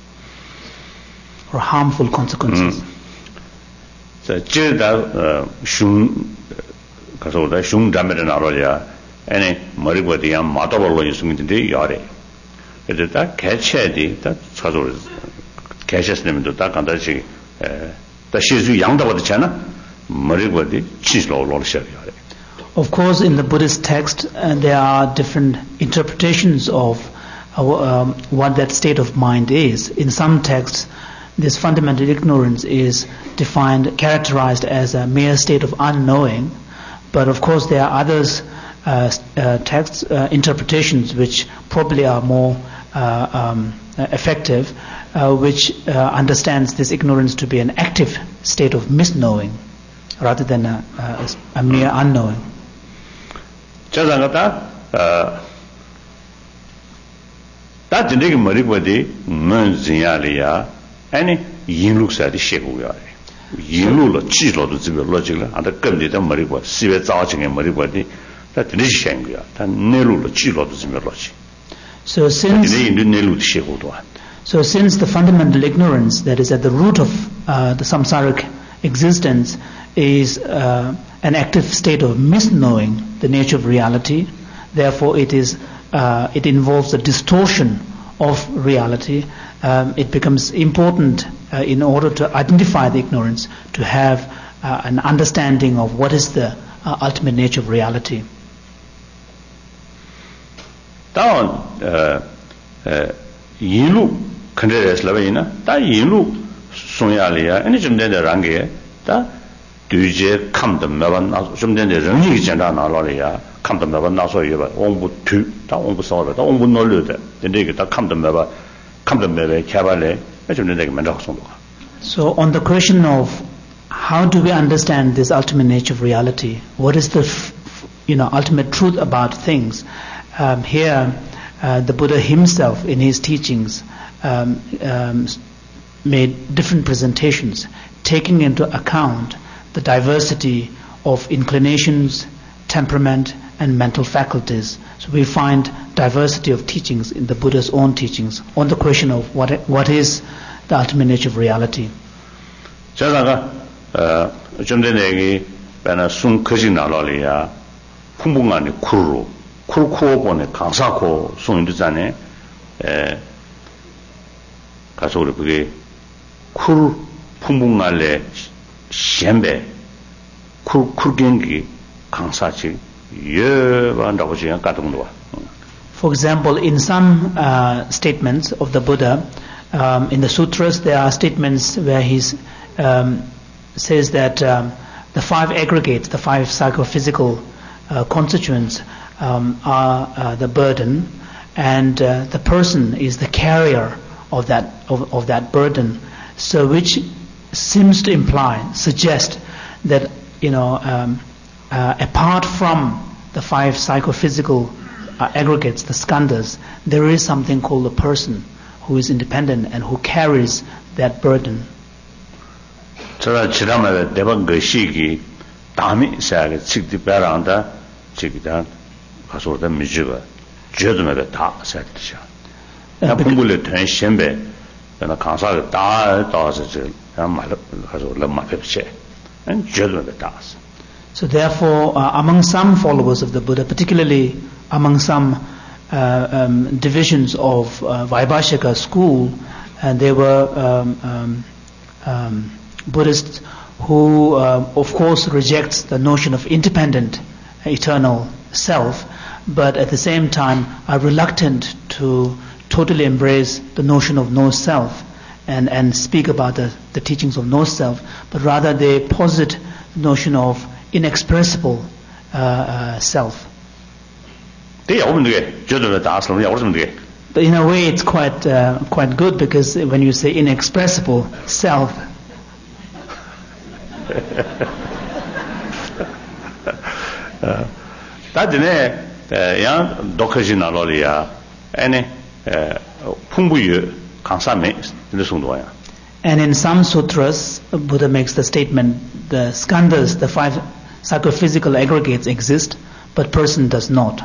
C: or harmful consequences.
B: So, shung 가서 shung 담에는 알아야 아니 머리보디야 마더벌로 있으면데 야래. 그래다 개체디 다 찾아서 개체스님도 다 간다지 다 시주 양다버잖아. 머리보디 치slow로 시작해.
C: Of course, in the Buddhist text, there are different interpretations of what that state of mind is. In some texts, this fundamental ignorance is defined, characterized as a mere state of unknowing. But of course, there are others, texts, interpretations which probably are more effective, which understands this ignorance to be an active state of misknowing rather than a mere unknowing.
B: 자상하다 다 진짜게 머리보디 문진야리야 아니 인룩사의 시고야 인룩로 지로도 집에 로직을 안다 끔디다 머리보 시베 자증의 머리보디 다 드리시한 거야 다 내루로 지로도 집에 로직
C: so since the fundamental ignorance that is at the root of the samsaric existence is an active state of misknowing the nature of reality, therefore it involves a distortion of reality. It becomes important in order to identify the ignorance to have an understanding of what is the ultimate nature of reality.
B: 다운 인루 컨트롤스 라베이나 다 인루 송야리야 아니 좀 된다 랑게 다 뒤제 감도 매번 좀 된다 런이 전화 나라리야 감도 매번 나서 이봐 공부 다 공부 서버 다 공부 놀려다 근데 이게 다 감도 매번 개발래 좀 된다 맨날 송도.
C: So on the question of how do we understand this ultimate nature of reality, what is the ultimate truth about things, here the Buddha himself in his teachings made different presentations taking into account the diversity of inclinations, temperament and mental faculties. So we find diversity of teachings in the Buddha's own teachings on the question of what is the ultimate nature of reality.
B: 제가 좀 전에 얘기 배나 순 커진 나라리야 풍부한이 쿨쿠어 보내 강사코 송인도 전에 가서 우리 그게 쿨 풍부한래 셴배 쿨경기 강사지 예반다고 지금 가동도 와.
C: For example, in some statements of the Buddha, in the sutras there are statements where he says that the five aggregates, the five psychophysical constituents are the burden, and the person is the carrier of that burden. So which seems to suggest that apart from the five psychophysical aggregates, the skandhas, there is something called a person who is independent and who carries that burden.
B: 저라 지라마에 대번 것이기 담이 사게 직디 배란다 직이다 가서다 미주가 저도메 다 사듯이야. 나 공부를 된 셴배 나 강사가 다 따서 저 말 가서 럼마 뵙체 안 저도메 다.
C: So therefore, among some followers of the Buddha, particularly among some divisions of Vaibhashika school, and there were Buddhists who, of course, rejects the notion of independent, eternal self, but at the same time are reluctant to totally embrace the notion of no self and speak about the teachings of no self, but rather they posit the notion of inexpressible self. But in a way it's quite good, because when you say inexpressible self, and in some sutras Buddha makes the statement, the skandhas, the five psychophysical aggregates exist, but person does not.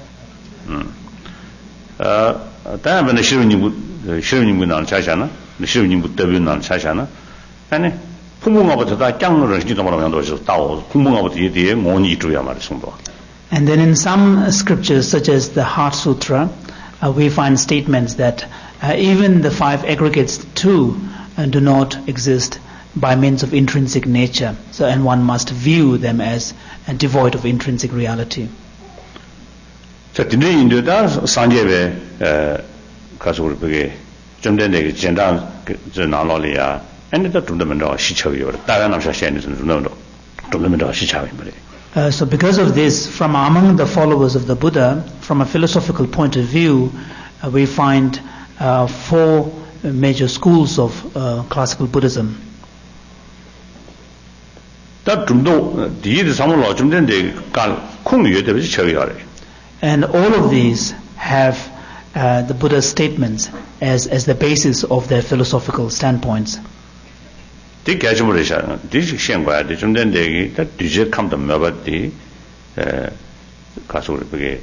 C: And then in some scriptures, such as the Heart Sutra, we find statements that even the five aggregates too do not exist by means of intrinsic nature. So, and one must view them as devoid of intrinsic reality.
B: 자, 근데 인도다 산제베 가서 우리 그게 좀 전에简单저 나눠리야. 아니도 좀더 시초요. 다른 남자 시에는 좀더 시초요.
C: So because of this, from among the followers of the Buddha, from a philosophical point of view, we find four major schools of classical Buddhism. And all of these have the Buddha's statements as the basis of their philosophical standpoints.
B: 디 개점으로서 디식 생과야 좀 된데기 다 뒤제 감도 매버디 가서 그게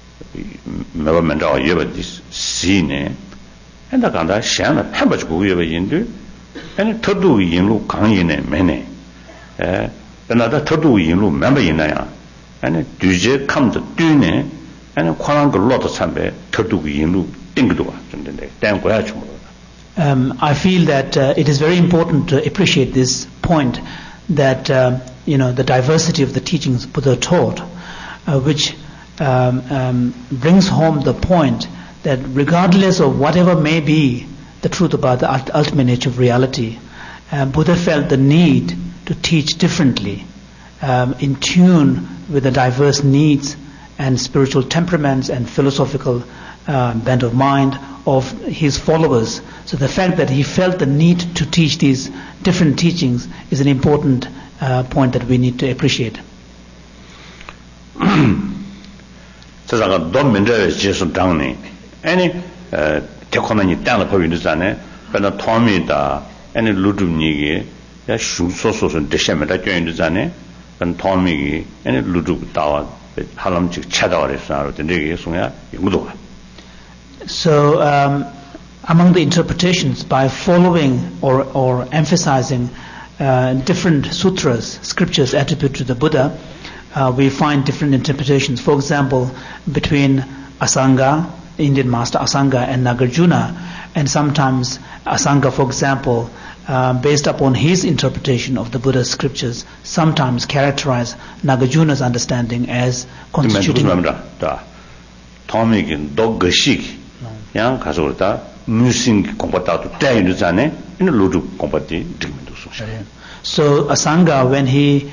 B: 매버면도 예버디 시네 한다 간다 샹나 펴버고 예버인데 아니 터도 인로 강인네 매네 나다 터도 인로 매버이나야 아니 뒤제 감도 뛰네 아니 관한 걸로도 참배 터도 인로 땡기도 좀 된데 땡고야 좀 I
C: feel that it is very important to appreciate this point, that the diversity of the teachings Buddha taught, which brings home the point that regardless of whatever may be the truth about the ultimate nature of reality, Buddha felt the need to teach differently, in tune with the diverse needs and spiritual temperaments and philosophical bent of mind of his followers. So the fact that he felt the need to teach these different teachings is an important point that we need to appreciate.
B: 세상에 돈 문제에 제수 당니 아니 대코나니 땅을 보이는잖아요. 그러나 도미다 아니 루드니기 야 슈소소선 대셔면다 교인들잖아요. 그런 도미기 아니 루드 다와 할람직 찾아와서 되게 송야 연구도.
C: So among the interpretations, by following or emphasizing different sutras, scriptures attributed to the Buddha, we find different interpretations. For example, between Asanga, Indian master Asanga, and Nagarjuna, and sometimes Asanga, for example, based upon his interpretation of the Buddha's scriptures, sometimes characterize Nagarjuna's understanding as constituting. So Asanga, when he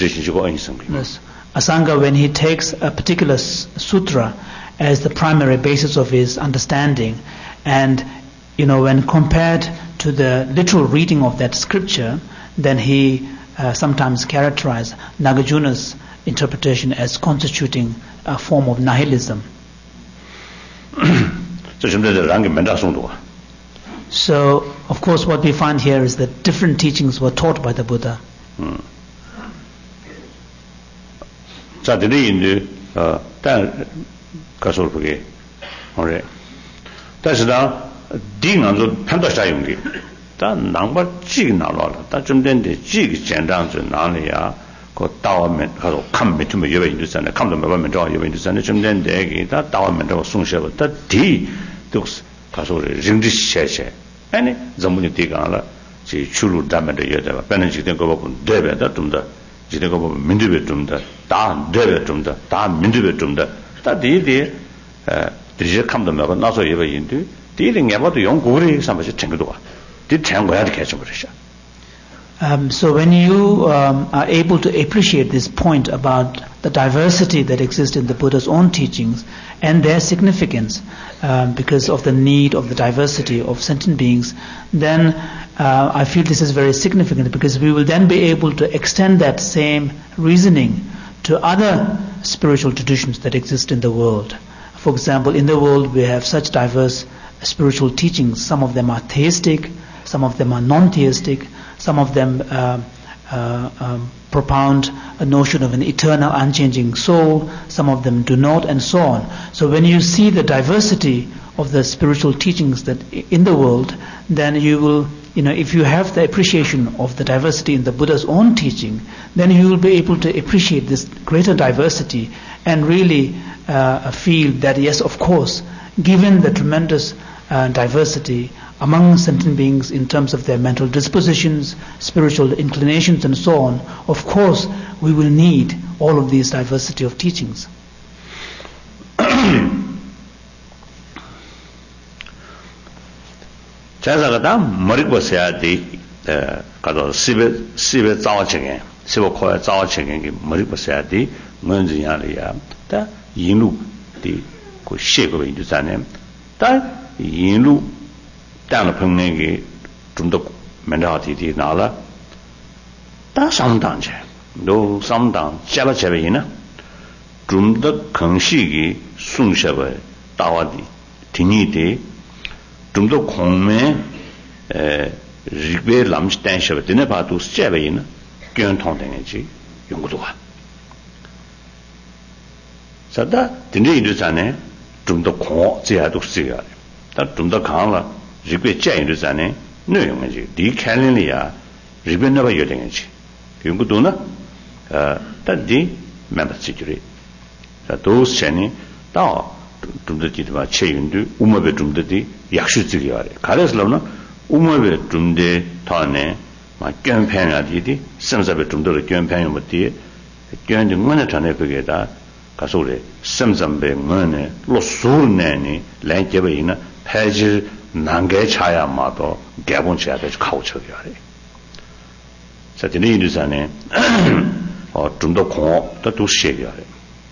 C: Asanga, when he takes a particular sutra as the primary basis of his understanding, and when compared to the literal reading of that scripture, then he sometimes characterizes Nagarjuna's interpretation as constituting a form of nihilism. So, of course, what we find here is that different teachings were taught by the Buddha.
B: 자, 드리인데 단 가서 보게. 그래. 다시다 딩안도 판도샤용기. 다 남바 찌기 나와라. 다 좀 된데 찌기 전장 좀 나려야 그 다음에 가서 컴미 좀 여배 있잖아요. 컴도 몇번 저 여배 있잖아요. 좀 된데 이게 다 다음에 저 송셔버 다디 독스 가서 링디셔셔. 아니 전문이 되가라. 지 출루 담에도 여자 빼는지 된 거 보고 대배다 좀더 지대가 보면 민주배 좀더 다 대배 좀더 다 민주배 좀더 다 디디 드리제 컴도 몇번 나서 여배 인도 디링 해봐도 연구를 삼아서 챙겨도 와. 디 챙겨야 돼 계속 그러셔.
C: So when you are able to appreciate this point about the diversity that exists in the Buddha's own teachings and their significance because of the need of the diversity of sentient beings, then I feel this is very significant because we will then be able to extend that same reasoning to other spiritual traditions that exist in the world. For example, in the world we have such diverse spiritual teachings. Some of them are theistic, some of them are non-theistic, some of them propound a notion of an eternal, unchanging soul, some of them do not, and so on. So when you see the diversity of the spiritual teachings that in the world, then you will, if you have the appreciation of the diversity in the Buddha's own teaching, then you will be able to appreciate this greater diversity and really feel that, yes, of course, given the tremendous diversity among sentient beings in terms of their mental dispositions, spiritual inclinations, and so on, of course, we will need all of these diversity of teachings.
B: 자자가다 머리버셔야지 가서 시베 자와체게 시베코야 자와체게 머리버셔야지 뭔지냐리야 다 인루디 그 쉐고 인도잖아요 다 인루 땅을 평내기 좀 더 mentality 나라 다 상당제 너 상당 제바제베이나 좀 더 긍식이 순셔버 다와디 디니데 좀 더 공매 리베 람스탄셔버 되네 봐도 제베이나 견통되는지 연구도 와 자다 디니 인도잖아요 좀 더 공 제야도 쓰여야 다 좀 더 강라 리베 제인도잖아요 내용이지 디 캘린리아 리베 나바 여den지 연구도나 다디 멤버시들이 자 도스체니 다 좀더 지도가 체인도 우마베 좀더디 약수들이 와래 가르스로는 우마베 좀데 타네 마 견편야디디 심사베 좀더 견편요 뭐디 견디 뭐네 전에 그게다 가서래 심sam베 뭐네 로수네니 랭제베이나 패지 난게 차야마도 개본치야데 가우쳐요래 자진이 이르사네 좀더 공업도 두시요래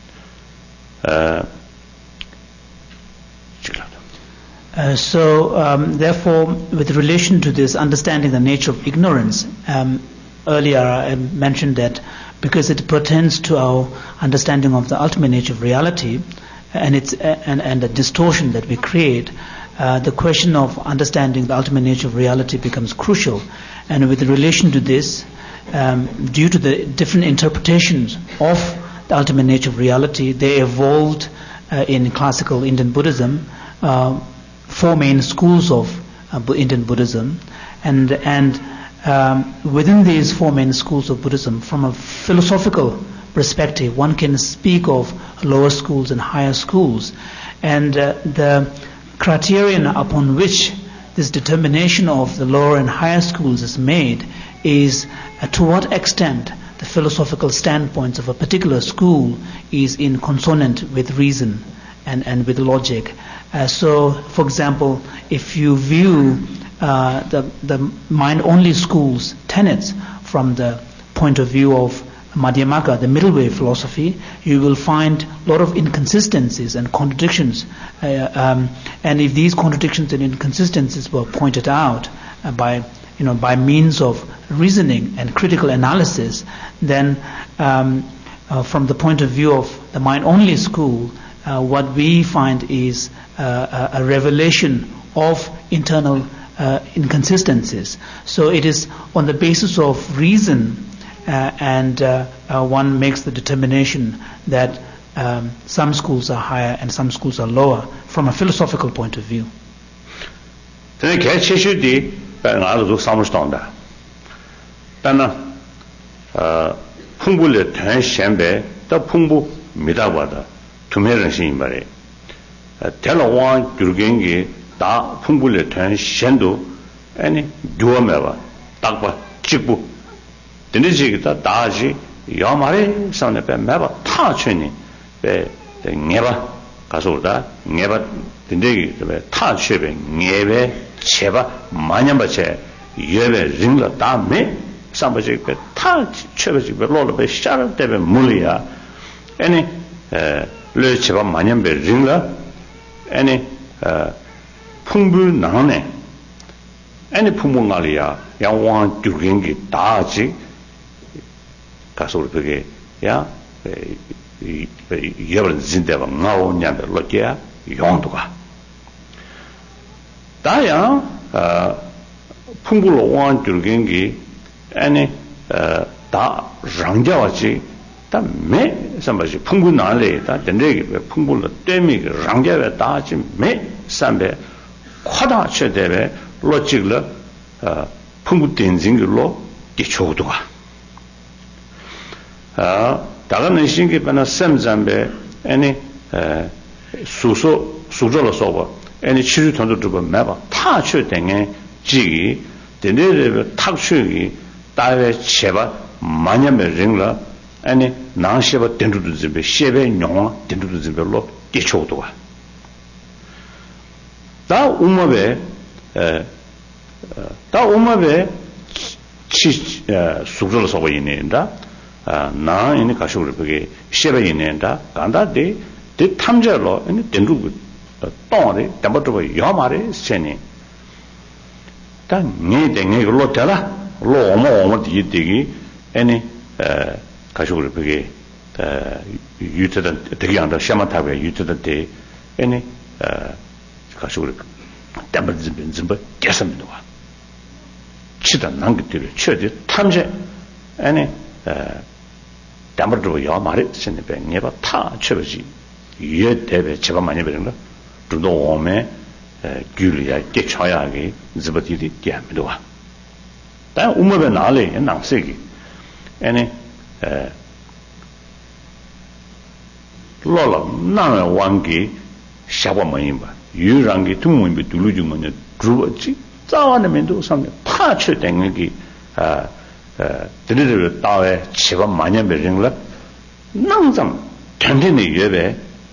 C: therefore, with relation to this understanding the nature of ignorance, earlier I mentioned that because it pertains to our understanding of the ultimate nature of reality, and the distortion that we create, the question of understanding the ultimate nature of reality becomes crucial. And with relation to this, due to the different interpretations of the ultimate nature of reality, they evolved in classical Indian Buddhism. 4 main schools of Indian Buddhism, and within these 4 main schools of Buddhism, from a philosophical perspective, one can speak of lower schools and higher schools, and the criterion upon which this determination of the lower and higher schools is made is to what extent the philosophical standpoints of a particular school is in consonant with reason and with logic. So, for example, if you view the mind-only school's tenets from the point of view of Madhyamaka, the middle way philosophy, you will find a lot of inconsistencies and contradictions. And if these contradictions and inconsistencies were pointed out by means of reasoning and critical analysis, then from the point of view of the mind-only school, what we find is a revelation of internal inconsistencies. So it is on the basis of reason and one makes the determination that some schools are higher and some schools are lower from a philosophical point of view.
B: 투매런신 말에 텔로완 줄겐게 다 풍불에 된 셴도 아니 두어매봐 딱봐 찍부 되는지기다 다지 야마레 상에 매봐 타취니 배 녀봐 가서다 녀봐 된대기 타취베 녀베 제바 마냠바체 예베 링라 다메 삼바지베 타취베 로로베 샤르데베 물이야 아니 le cheba manyambe ringla ane phungbu nane ane phungbu ngaliya yang wang gyurgengi daji kasur pege ya yeban zindeba ngao nyambe lokya yongduga daya phungbu lo wang gyurgengi ane da rangjawaji 다 매 삼바지 풍부 나래 다 된대기 풍부를 때미 랑게에 다지 매 삼배 과다 최대에 로직을 풍부 된징으로 기초도가 다가는 신기 변화 샘잠배 아니 수조로 써고 아니 치료 돈도 주고 매봐 타 최대에 지기 된대에 탁취기 다에 제바 마냐메 링라 아니 나시바 된두드즈베 셰베 뇽 된두드즈베로 기초도가 다 우마베 치 수조로 서고 있는다 나 이니 가시고 그게 셰베 있는다 간다데 데 탐자로 아니 된두 똥에 담버도 요마레 세니 다 네댕이 걸로 되라 로 오모 디디기 아니 가족을 그게 유트던 되게 한다 샤마타베 유트던 때 아니 가족을 담버진 좀 깨섬도 와 치다 난게들 쳐지 탐제 아니 담버도 요 말이 신네베 네바 타 쳐지 예 대베 제가 많이 베는가 좀더 오메 귤이야 깨쳐야게 집어디디 깨합니다 와 다 우모베 나래 낭세기 아니 로라 나나 왕기 샤바마임바 유랑기 투무임비 둘루주면에 dru지 자와는 면도 상에 타쳐 땡기 드리를 따에 치바 많이 베링라 낭장 텐텐이 예배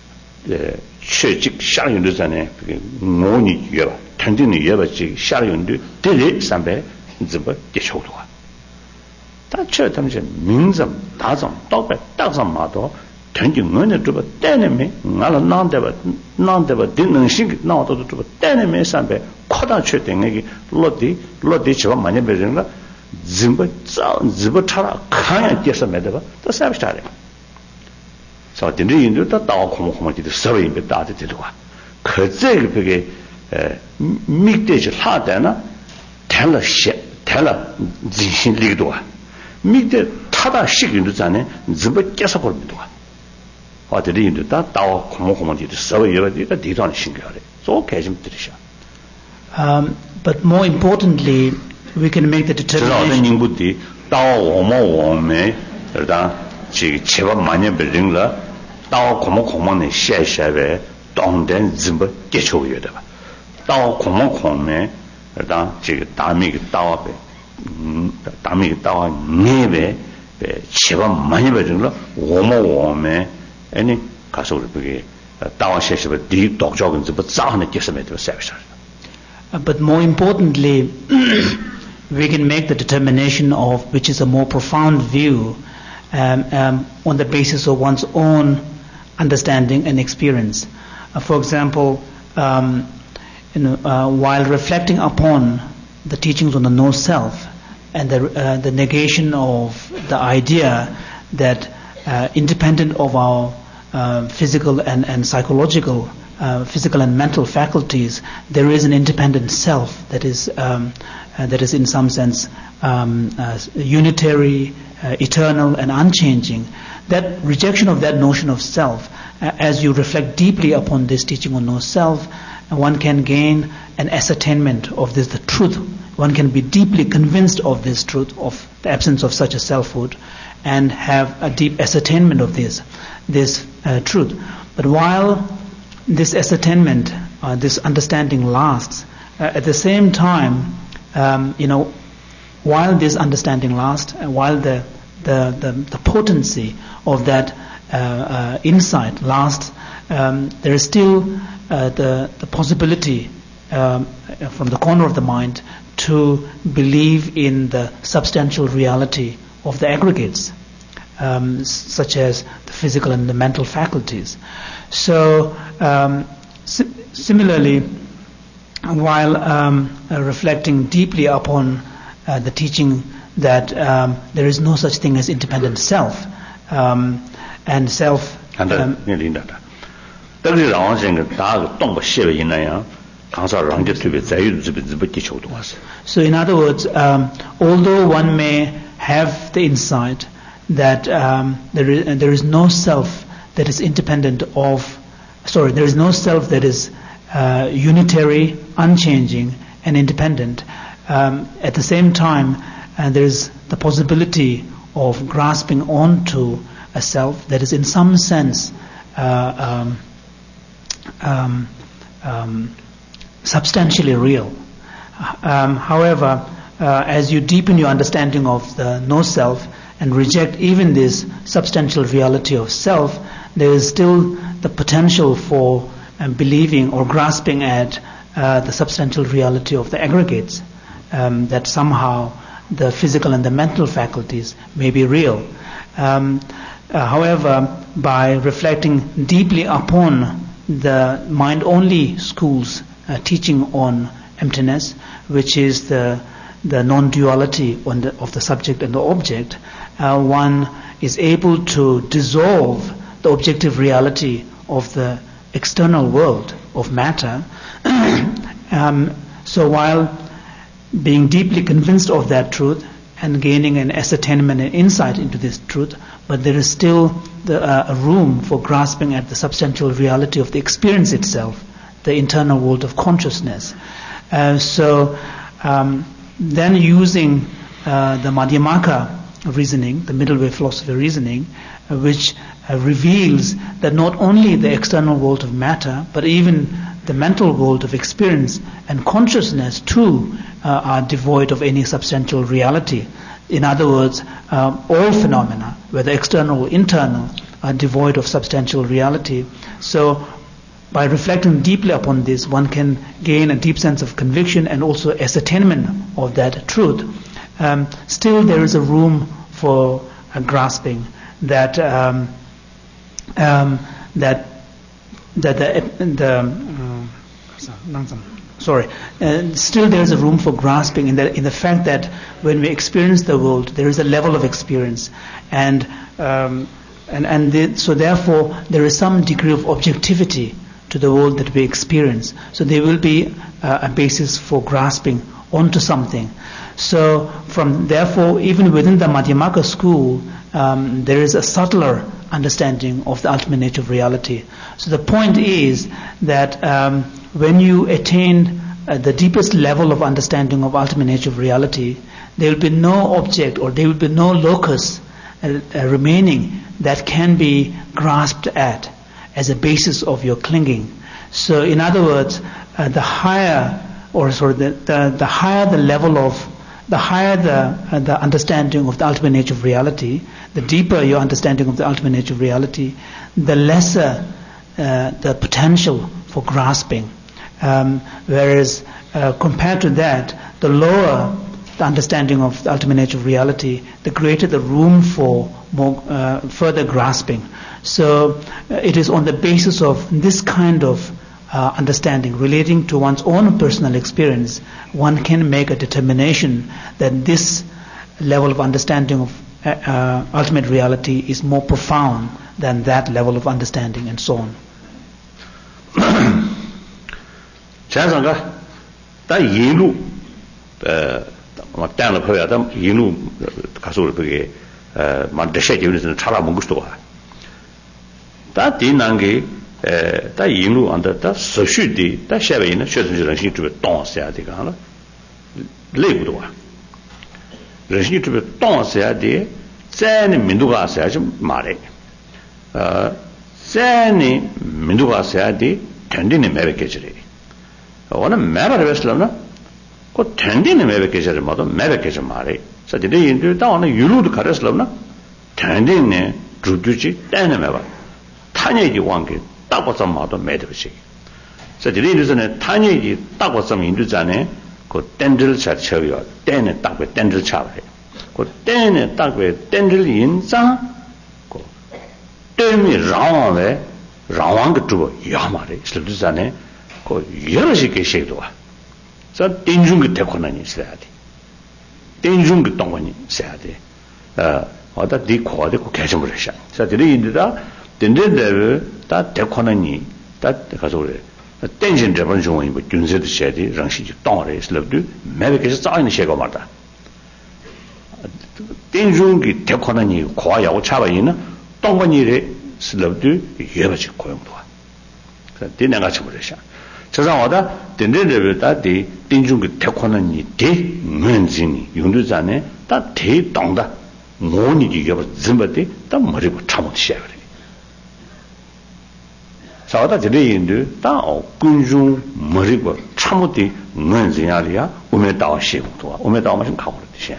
B: 최직 샤윤도잖아요. 그게 모니 예바 텐텐이 예바지 샤윤도 데리 삼배 즈버 대쇼도가 다 처담제 민점 다점 떡배 딱sam마도 텐진은에 좀 때네매 나라 난데바 din능식 나도 좀 때네매 삼배 커다 최땡에기 로디 치바 많이 베링라 zimba chara kanya tiesa medaba to sabe stare so dinri indu ta dao khom ji de sabe yin da de de wa ke zhe ge ge mi de ji la de na tan le xie tan le jin xin li ge duo mi de ta da xi ge du zan ne zimba jiesa ko mi duo wa de yin du ta dao khom ji de sabe ye de da di zan xin ge le so ke jim de sha
C: but more importantly we can make the determination.
B: 인부디 다오 오모오메 그러다 지 제법 많이 빌링라 다오 고모고모네 샤샤베 동된 짐버 개초여다 다오 고모고메 그러다 지 다미 다와베 다미 다와 네베 제법 많이 빌링라 오모오메 아니 가서 우리 다와 샤샤베 디 독적은 좀 자하네 개서메도 사비사
C: but more importantly we can make the determination of which is a more profound view on the basis of one's own understanding and experience. For example, while reflecting upon the teachings on the no self and the negation of the idea that independent of our physical and psychological physical and mental faculties, there is an independent self that is in some sense unitary, eternal and unchanging. That rejection of that notion of self, as you reflect deeply upon this teaching on no self, one can gain an ascertainment of this, the truth. One can be deeply convinced of this truth, of the absence of such a selfhood, and have a deep ascertainment of this truth. But while this ascertainment, this understanding lasts, at the same time, while this understanding lasts, and while the potency of that insight lasts, there is still the possibility from the corner of the mind to believe in the substantial reality of the aggregates, such as the physical and the mental faculties. So similarly, while reflecting deeply upon the teaching that there is no such thing as independent self, and self. So in other words, although one may have the insight that there is no self that is independent of, there is no self that is unitary, unchanging, and independent. At the same time, there is the possibility of grasping onto a self that is in some sense substantially real. However, as you deepen your understanding of the no self and reject even this substantial reality of self, there is still the potential for believing or grasping at the substantial reality of the aggregates, that somehow the physical and the mental faculties may be real. However, by reflecting deeply upon the mind-only school's teaching on emptiness, which is the non-duality of the subject and the object, one is able to dissolve the objective reality of the external world of matter. So while being deeply convinced of that truth and gaining an ascertainment and insight into this truth, but there is still a room for grasping at the substantial reality of the experience itself, the internal world of consciousness. So then using the Madhyamaka reasoning, the middle way philosophy reasoning, which reveals that not only the external world of matter, but even the mental world of experience and consciousness too are devoid of any substantial reality. In other words, all phenomena, whether external or internal, are devoid of substantial reality. So by reflecting deeply upon this, one can gain a deep sense of conviction and also ascertainment of that truth. Still there is a room for grasping that still there is a room for grasping in the fact that when we experience the world, there is a level of experience, so therefore there is some degree of objectivity to the world that we experience. So there will be a basis for grasping onto something. So therefore, even within the Madhyamaka school, there is a subtler understanding of the ultimate nature of reality. So the point is that when you attain the deepest level of understanding of ultimate nature of reality, there will be no object or there will be no locus remaining that can be grasped at as a basis of your clinging. So in other words, the higher the understanding of the ultimate nature of reality, the deeper your understanding of the ultimate nature of reality, the lesser the potential for grasping. Whereas compared to that, the lower the understanding of the ultimate nature of reality, the greater the room for more further grasping. So it is on the basis of this kind of understanding relating to one's own personal experience, one can make a determination that this level of understanding of ultimate reality is more profound than that level of understanding, and so on.
B: 자상가 다 예루 막 땅을 보여다 예루 가서 그게 만드셔 되는 차라 먹고 싶어. 다 뒤난게 다 예루 안다 다 서슈디 다 샤베이나 셔든지는 신주에 동서야 되가 레고도 와. 레신주에 동서야 돼. 쟤는 민두가 써야지 말해. 쟤는 민두가 써야 돼. 텐디네 매백해지래. 오늘 매를 했으려나? 그 텐디네 매백해지래 뭐도 매백해지 말해. 사실은 인도 다 오늘 유로도 가렸으려나? 텐디네 주주지 때는 매봐. 타녀기 왕게 따고서 마도 매듯이. 사실은 인도는 타녀기 따고서 인도잖아요. 그 땡들 자체요. 때는 따고 땡들 차버려. 그 때는 따고 땡들 인자 그 때미 라왕에 라왕 그 야 말해. 실도잖아요. 그 여러 개 시도 와. 저 땡중 그 대권은 있어야 돼. 땡중 그 동원이 있어야 돼. 어다 네 코어데 그 개정을 해셔. 사실은 인도다 땡들들 다 대권은이 다 가서 그래. 땡진 저번 중원이 뭐 준세도 셔야지 정신이 동어래 있을도 매백에서 쌓이는 셔가 말다. 땡중 그 대권은이 코어야고 차바이는 동원이래 슬럽도 여러지 고용도 와. 그래서 내가 참 그러셔. 저상하다 땡들들 대 땡중 그 대권은이 대 문진이 용도자네 다 대동다 모니지 여버 점버대 다 머리고 참못 셔 그래. 사다 저리인도 다 군중 머리고 참못이 문진야리야 우메다와 시고도 우메다와 좀 가고 그러듯이야.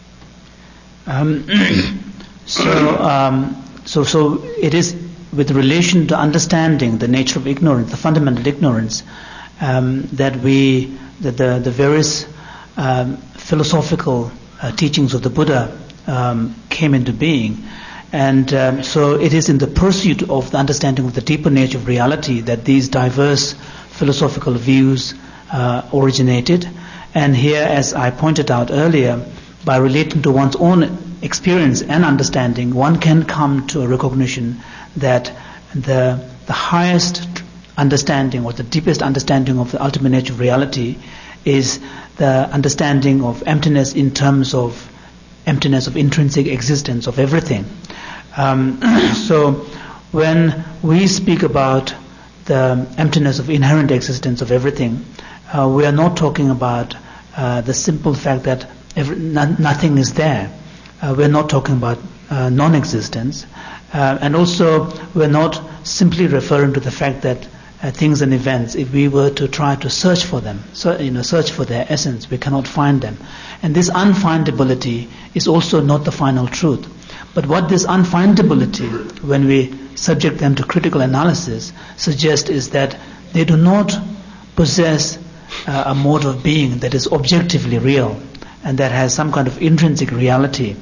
C: So it is with relation to understanding the nature of ignorance, the fundamental ignorance, that the various philosophical teachings of the Buddha came into being. And so it is in the pursuit of the understanding of the deeper nature of reality that these diverse philosophical views originated. And here, as I pointed out earlier, by relating to one's own experience and understanding, one can come to a recognition that the highest understanding or the deepest understanding of the ultimate nature of reality is the understanding of emptiness in terms of emptiness of intrinsic existence of everything. So when we speak about the emptiness of inherent existence of everything, we are not talking about the simple fact that nothing is there. We're not talking about non-existence. And also we're not simply referring to the fact that things and events, if we were to try to search for them, search for their essence, we cannot find them. And this unfindability is also not the final truth. But what this unfindability, when we subject them to critical analysis, suggests is that they do not possess a mode of being that is objectively real and that has some kind of intrinsic reality.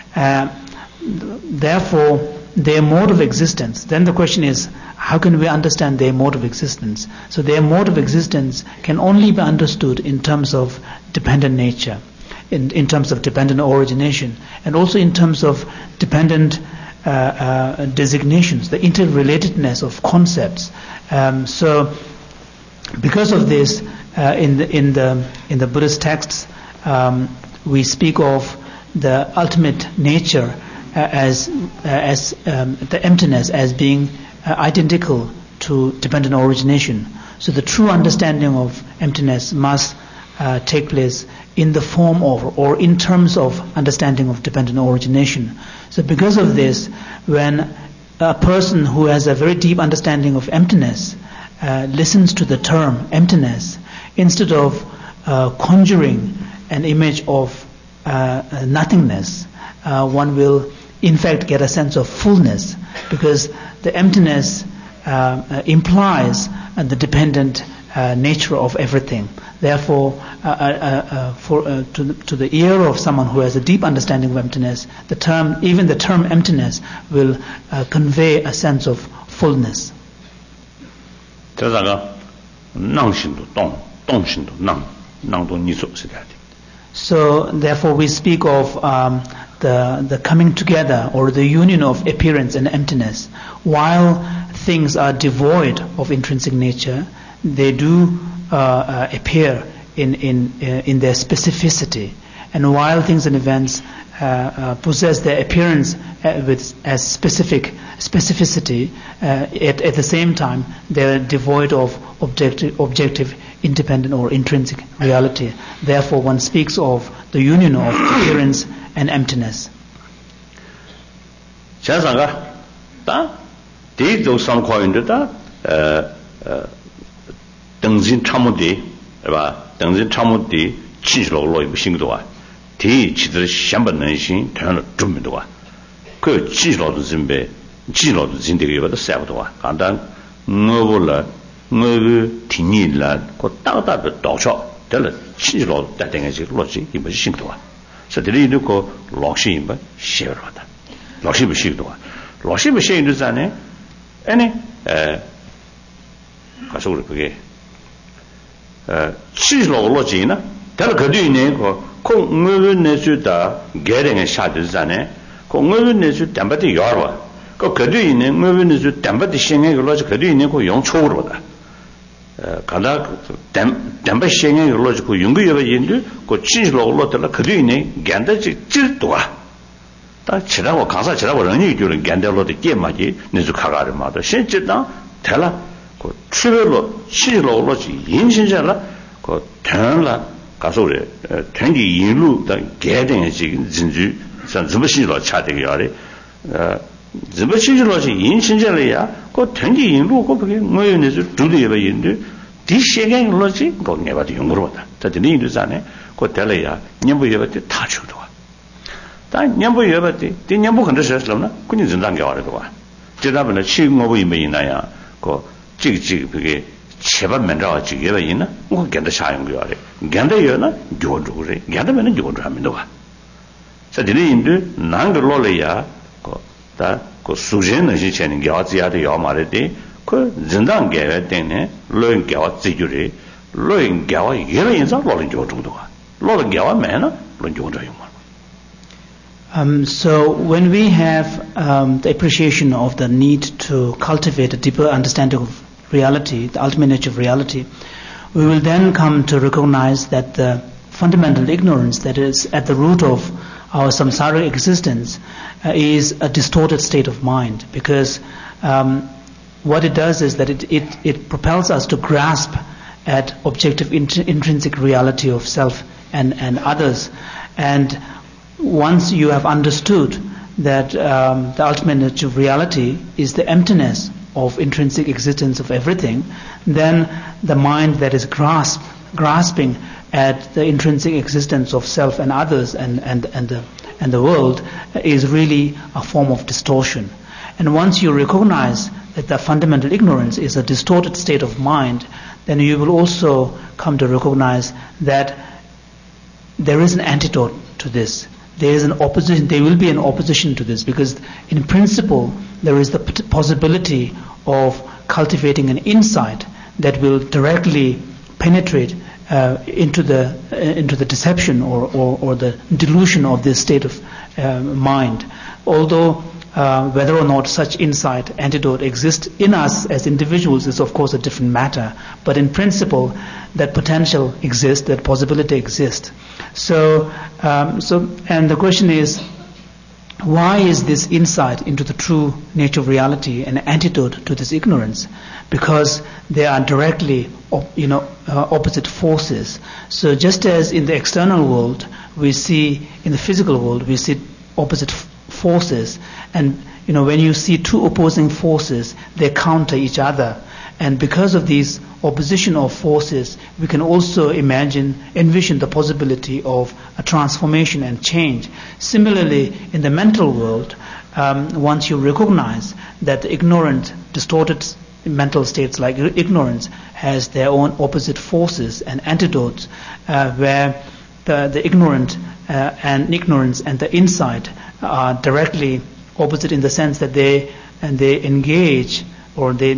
C: Therefore, their mode of existence, then the question is, how can we understand their mode of existence? So their mode of existence can only be understood in terms of dependent nature, in terms of dependent origination, and also in terms of dependent designations, the interrelatedness of concepts. So because of this, in the Buddhist texts, we speak of the ultimate nature as the emptiness as being identical to dependent origination. So the true understanding of emptiness must take place in the form of or in terms of understanding of dependent origination. So because of this, when a person who has a very deep understanding of emptiness listens to the term emptiness, instead of conjuring an image of nothingness, one will in fact get a sense of fullness, because the emptiness implies the dependent nature of everything. Therefore, to the ear of someone who has a deep understanding of emptiness, even the term emptiness will convey a sense of fullness. So, therefore, we speak of the coming together or the union of appearance and emptiness. While things are devoid of intrinsic nature, they do appear in their specificity. And while things and events possess their appearance as specificity, at the same time they are devoid of objective, independent or intrinsic reality. Therefore, one speaks of the union of appearance and emptiness.
B: Dengzin chamudi, dengzin chamudi, chinchlo loi bishingdoa, ti chidre shamba nanshin, turn drumidoa. Ko chinchlo zimbe, chinchlo zindiga the sabdoa, and then novola, novu tinila, ko tata the docho, tell a chinchlo that thing is logic, he was shingdoa. So the leader ko loshimba, shiverada. Loshim shingdoa. Loshim shing is any, Kasuri. Chilo logina, tell a cadine, Congunesuta, getting a shot is an Congunesu Tambati Yarwa, go cadine, moving to Tambati Shinging logical young children. Kadak Tamba Shinging logical Yungu Yindu, go Chilo Lotella Cadine, Gandaji Chiltua. That Chila Casa Chila only during Gandelo the Gemaji, Nizukagari mother. She did now tell her. Chilo logi Yinshinjala, go turn la Casore, 20 Yinlu, the getting a Zinju, San Zubashilo Chatigari, Zubashilo Yinshinjalia, go 20 Yinlu, go begin, do the ever Yindu, this shaking logic, go never the Yungrota, that the need is ane, go tell ya, Nyambu ever the touch of doa. That Nyambu ever the Nyambu conditions, couldn't Zangawa. Did have a chick over in Mayinaya, go. Jig Cheva Mendra Chigeva in, who get the Shang Yari. Ganda Yana, George, Gandaman and George Haminova. Sadini into Nanga Loleya, that go Sujan as you chanting Gazia the Yamarete, co Zindan Gava Dene, Loin Gawa Ziguri, Loin Gawa Yevins are Lolling George. Lolling Gawa Manor, Lolling George.
C: So when we have the appreciation of the need to cultivate a deeper understanding of reality, the ultimate nature of reality, we will then come to recognize that the fundamental ignorance that is at the root of our samsaric existence is a distorted state of mind, because what it does is that it propels us to grasp at objective intrinsic reality of self and others. And once you have understood that the ultimate nature of reality is the emptiness of intrinsic existence of everything, then the mind that is grasping at the intrinsic existence of self and others and the world is really a form of distortion. And once you recognize that the fundamental ignorance is a distorted state of mind, then you will also come to recognize that there is an antidote to this. There is an opposition. There will be an opposition to this, because in principle there is the possibility of cultivating an insight that will directly penetrate into the deception or the delusion of this state of mind. Although whether or not such insight, antidote exists in us as individuals is of course a different matter. But in principle, that potential exists, that possibility exists. So and the question is, why is this insight into the true nature of reality an antidote to this ignorance? Because they are directly, opposite forces. So just as in the external world, we see in the physical world, we see opposite forces, and when you see two opposing forces, they counter each other. And because of these opposition of forces, we can also envision the possibility of a transformation and change. Similarly, in the mental world, once you recognize that the ignorant, distorted mental states like ignorance has their own opposite forces and antidotes, where the ignorance and the insight are directly opposite in the sense that they engage, or they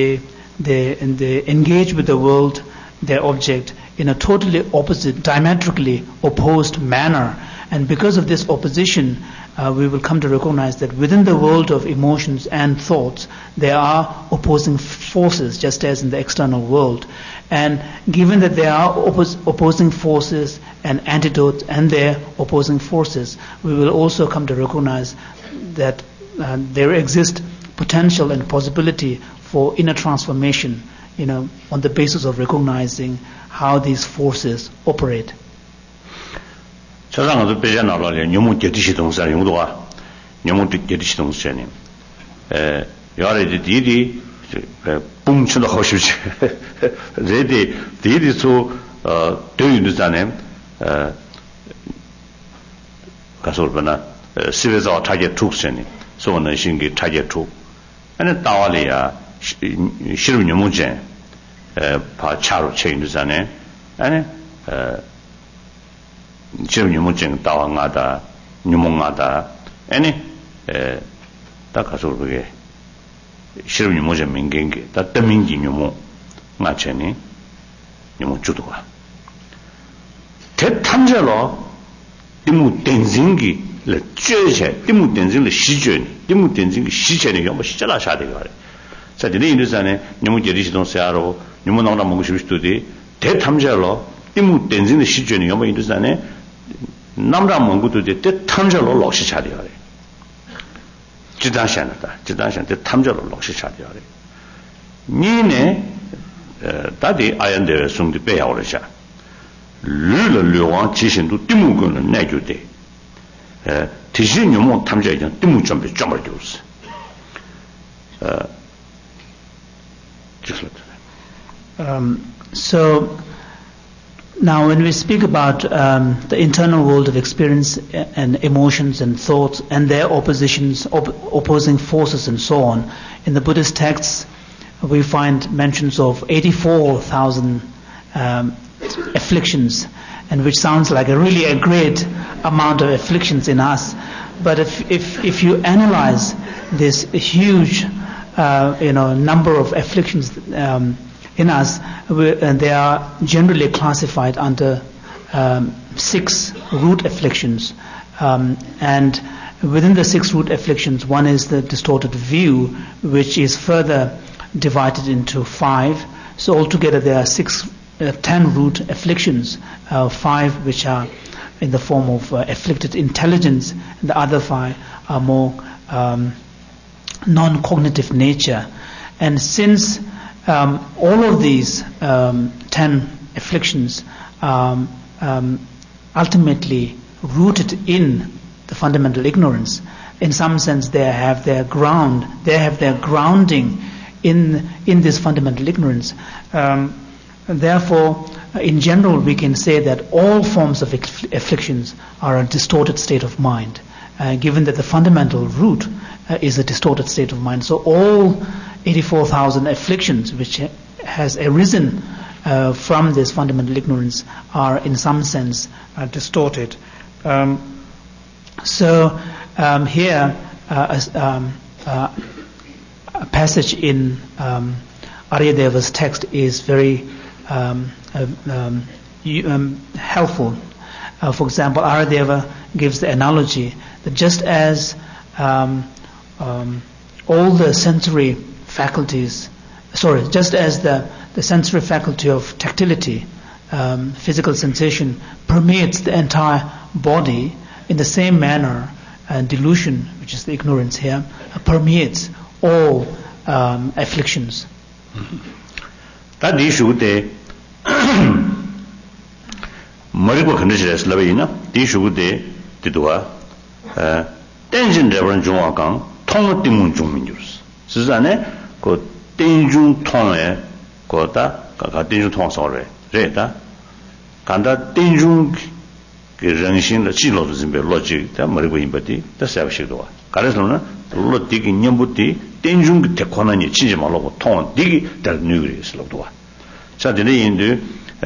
C: engage with the world, their object, in a totally opposite, diametrically opposed manner. And because of this opposition, we will come to recognize that within the world of emotions and thoughts, there are opposing forces, just as in the external world. And given that there are opposing forces and antidotes and their opposing forces, we will also come to recognize that there exists potential and possibility for inner transformation, on the basis of recognizing how these forces operate.
B: 저랑도 배잖아요. 너무 제대시 동사 용도가 너무 제대시 동사님. 여러 디디 뭉쳐도 하고 싶지. 레디 디디소 되는잖아요. 가서 보나 시베자 타겟 투스니. 소는 신기 타겟 투. 아니 다와리야 싫은 요문제 바 차로 체인잖아요. 아니 지금 유문증 따왕하다 유몽하다 아니 딱 가서 그게 실험 유문증 민경게 다 때민기 유몽 맞잖니 유몽 주도가 대탐절로 이무 댄징기 를 쥐제 이무 댄징을 시전이 이무 댄징이 시전이 뭐 시절아 샤대가 그래 자 이제 인도산에 유몽 제리시동 세아로 유몽 나오나 먹고 싶으시더디 대탐절로 이무 댄징의 시전이 뭐 인도산에 남자 mongu도 때 탐절로 록시 차려야 돼. 지단산한테 탐절로 록시 차려야 돼. 니네 다디 아연데 송디 배야오르샤. 르르르왕 지신도 띠무고는 내주대. 대신요모 탐절이잖아. 띠무 좀비 좀을 줬어.
C: So now when we speak about the internal world of experience and emotions and thoughts and their oppositions, opposing forces and so on, in the Buddhist texts we find mentions of 84,000 afflictions, and which sounds like a great amount of afflictions in us. But if you analyze this huge number of afflictions in us, and they are generally classified under 6 root afflictions, and within the 6 root afflictions, one is the distorted view, which is further divided into 5. So altogether there are 10 root afflictions, 5 which are in the form of afflicted intelligence, and the other 5 are more non-cognitive nature. And since all of these 10 afflictions ultimately rooted in the fundamental ignorance, in some sense they have their grounding in this fundamental ignorance. Therefore, in general, we can say that all forms of afflictions are a distorted state of mind, given that the fundamental root is a distorted state of mind. So all 84,000 afflictions which has arisen from this fundamental ignorance are in some sense distorted. Here a passage in Aryadeva's text is very helpful. For example, Aryadeva gives the analogy that just as all the sensory faculties, just as the sensory faculty of tactility, physical sensation, permeates the entire body, in the same manner, delusion, which is the ignorance here, permeates all afflictions.
B: That issue de Marigo conditions Lavina, the issue de Tidua, Tension Reverend Joakang, Tonga Timun Juminus. Suzanne, go Tenjun Tongue, Kota, Kaka Tenjun Tong Sore, Reta, Kanda Tenjun Ranshin, the Chilo Zimbe logic, the Marigo Impati, the Savashidua. Caresona, Lotik in Yambuti, Tenjun Tekonani, Chijamalo, Ton, Digi, that Nugris Lodua. Saturday in the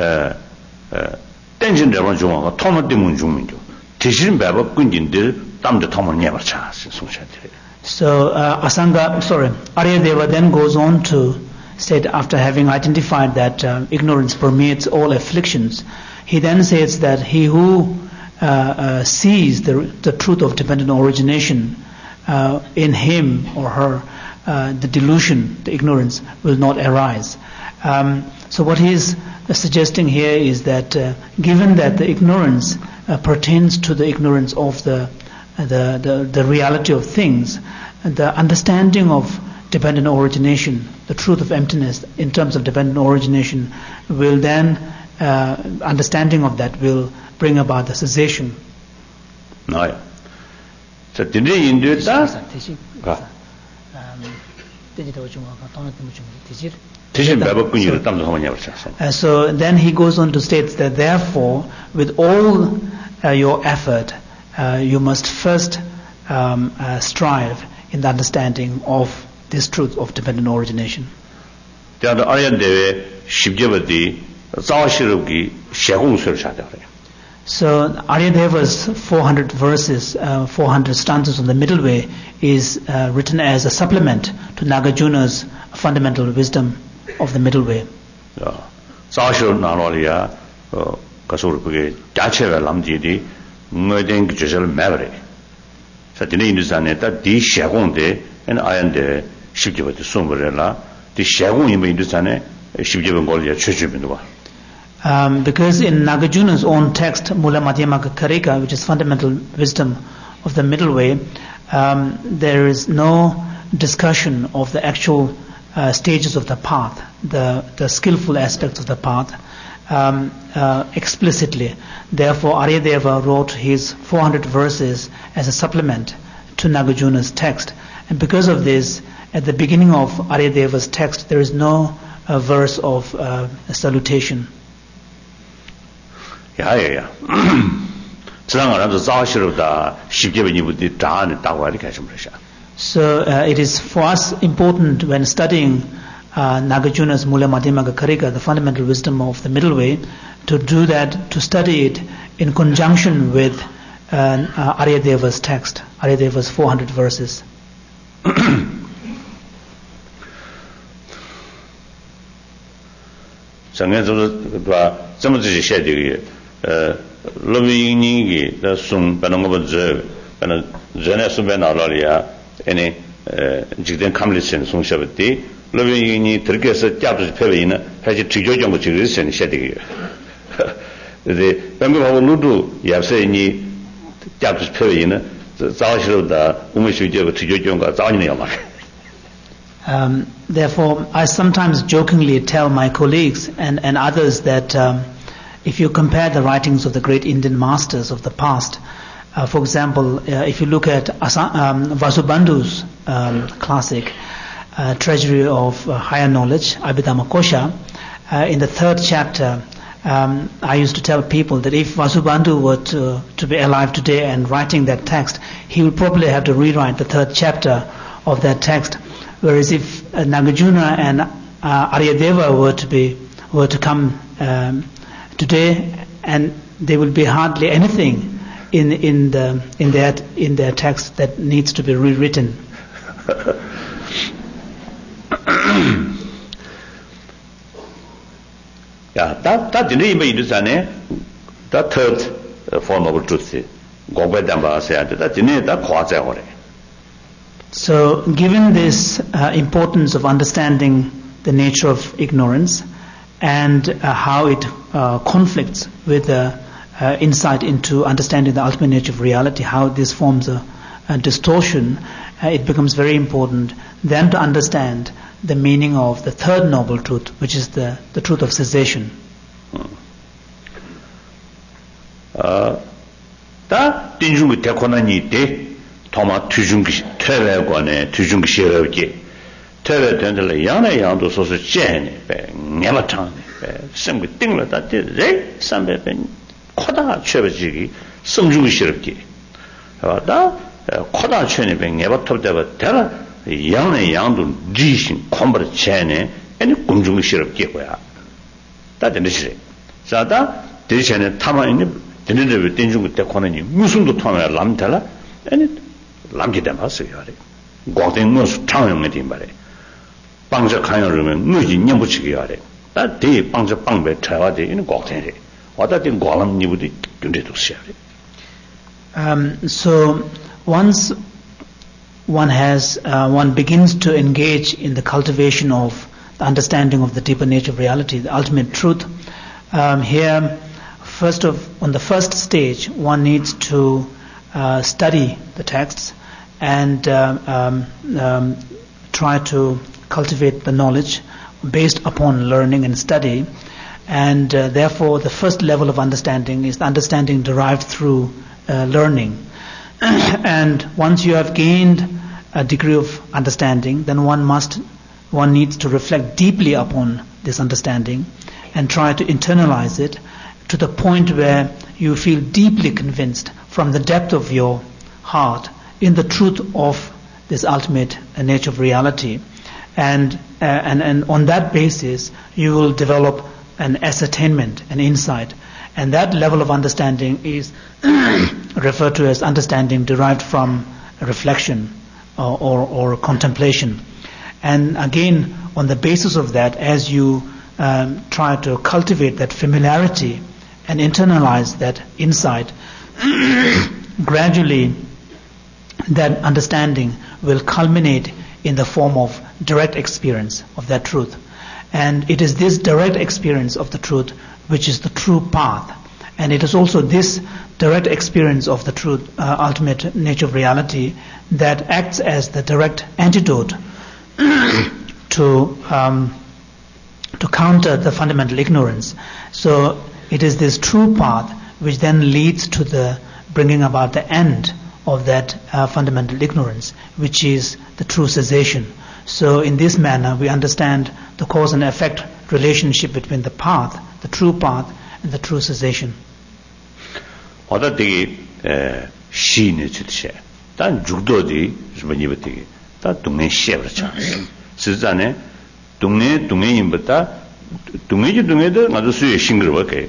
B: Tension Reverend Joaka, Tonga Timun Jumindu. Tishin Baba Gundin did, Dam the Toma never chance.
C: So Aryadeva then goes on to state, after having identified that ignorance permeates all afflictions, he then says that he who sees the truth of dependent origination in him or her, the delusion, the ignorance will not arise. So what he is suggesting here is that given that the ignorance pertains to the ignorance of the reality of things, the understanding of dependent origination, the truth of emptiness in terms of dependent origination, will then understanding of that will bring about the cessation.
B: No. So today in the
C: so then he goes on to state that therefore, with all your effort, you must first strive in the understanding of this truth of dependent origination.
B: So
C: Aryadeva's 400 verses, 400 stanzas on the middle way is written as a supplement to Nagarjuna's fundamental wisdom of the middle way. Because in Nagarjuna's own text, Mula Madhyamaka Karika, which is fundamental wisdom of the middle way, there is no discussion of the actual stages of the path, the skillful aspects of the path explicitly. Therefore, Aryadeva wrote his 400 verses as a supplement to Nagarjuna's text. And because of this, at the beginning of Aryadeva's text, there is no verse of salutation. So it is for us important when studying Nagarjuna's Mula Madhyamaka Karika, the fundamental wisdom of the middle way, to do that, to study it in conjunction with Aryadeva's text, Aryadeva's 400 verses. Therefore, I sometimes jokingly tell my colleagues and others that if you compare the writings of the great Indian masters of the past, for example, if you look at Vasubandhu's classic, treasury of higher knowledge, Abhidhamma Kosha, in the 3rd chapter, I used to tell people that if Vasubandhu were to be alive today and writing that text, he would probably have to rewrite the 3rd chapter of that text. Whereas if Nagarjuna and Aryadeva were to come today, and there will be hardly anything in their text that needs to be rewritten.
B: Yeah, that didn't even understand that 3rd form of truth.
C: So, given this importance of understanding the nature of ignorance and how it conflicts with the insight into understanding the ultimate nature of reality, how this forms a distortion, it becomes very important then to understand the meaning of the 3rd noble truth, which is the truth of cessation.
B: 다 딘중기 대코나니 대 토마 투중기 퇴외관에 투중기 시럽기 퇴외 된들 양의 양도 소소 째네 배 내마탕네 배 심기 띵러다 되래 삼배배 코다 쳐버지기 성중기 시럽기 다 코다 쳐네 배 내버터다 대라 양의 양도 지신 콤버 째네 아니 공중기 시럽기 거야 다 되는지 자다 대신에 타마이니 되는데 땡중고 때 코너니 무슨도 통해 람달라 아니 람기대 봤어요. 고된 무슨 창용에 된 말에 방적 강요르면 무지 념부치게 하래. 다 대 방적 방배 차와대 있는 고된에 와다 된 고람 니부디 근데도 시야래.
C: So once one begins to engage in the cultivation of the understanding of the deeper nature of reality, the ultimate truth, here on the first stage, one needs to study the texts and try to cultivate the knowledge based upon learning and study. And therefore, the first level of understanding is the understanding derived through learning. And once you have gained a degree of understanding, then one needs to reflect deeply upon this understanding and try to internalize it to the point where you feel deeply convinced from the depth of your heart in the truth of this ultimate nature of reality. And on that basis, you will develop an ascertainment, an insight. And that level of understanding is referred to as understanding derived from reflection or contemplation. And again, on the basis of that, as you try to cultivate that familiarity and internalize that insight, gradually that understanding will culminate in the form of direct experience of that truth. And it is this direct experience of the truth which is the true path. And it is also this direct experience of the truth, ultimate nature of reality, that acts as the direct antidote to counter the fundamental ignorance. So it is this true path which then leads to the bringing about the end of that fundamental ignorance, which is the true cessation. So in this manner, we understand the cause and effect relationship between the path, the true path, and the true cessation.
B: 어디 시인의 주체, 단 죽도디 주변이부터 다 동네 시에버죠.实际上呢, 동네인부터 동네도 나도 수의 싱글밖에.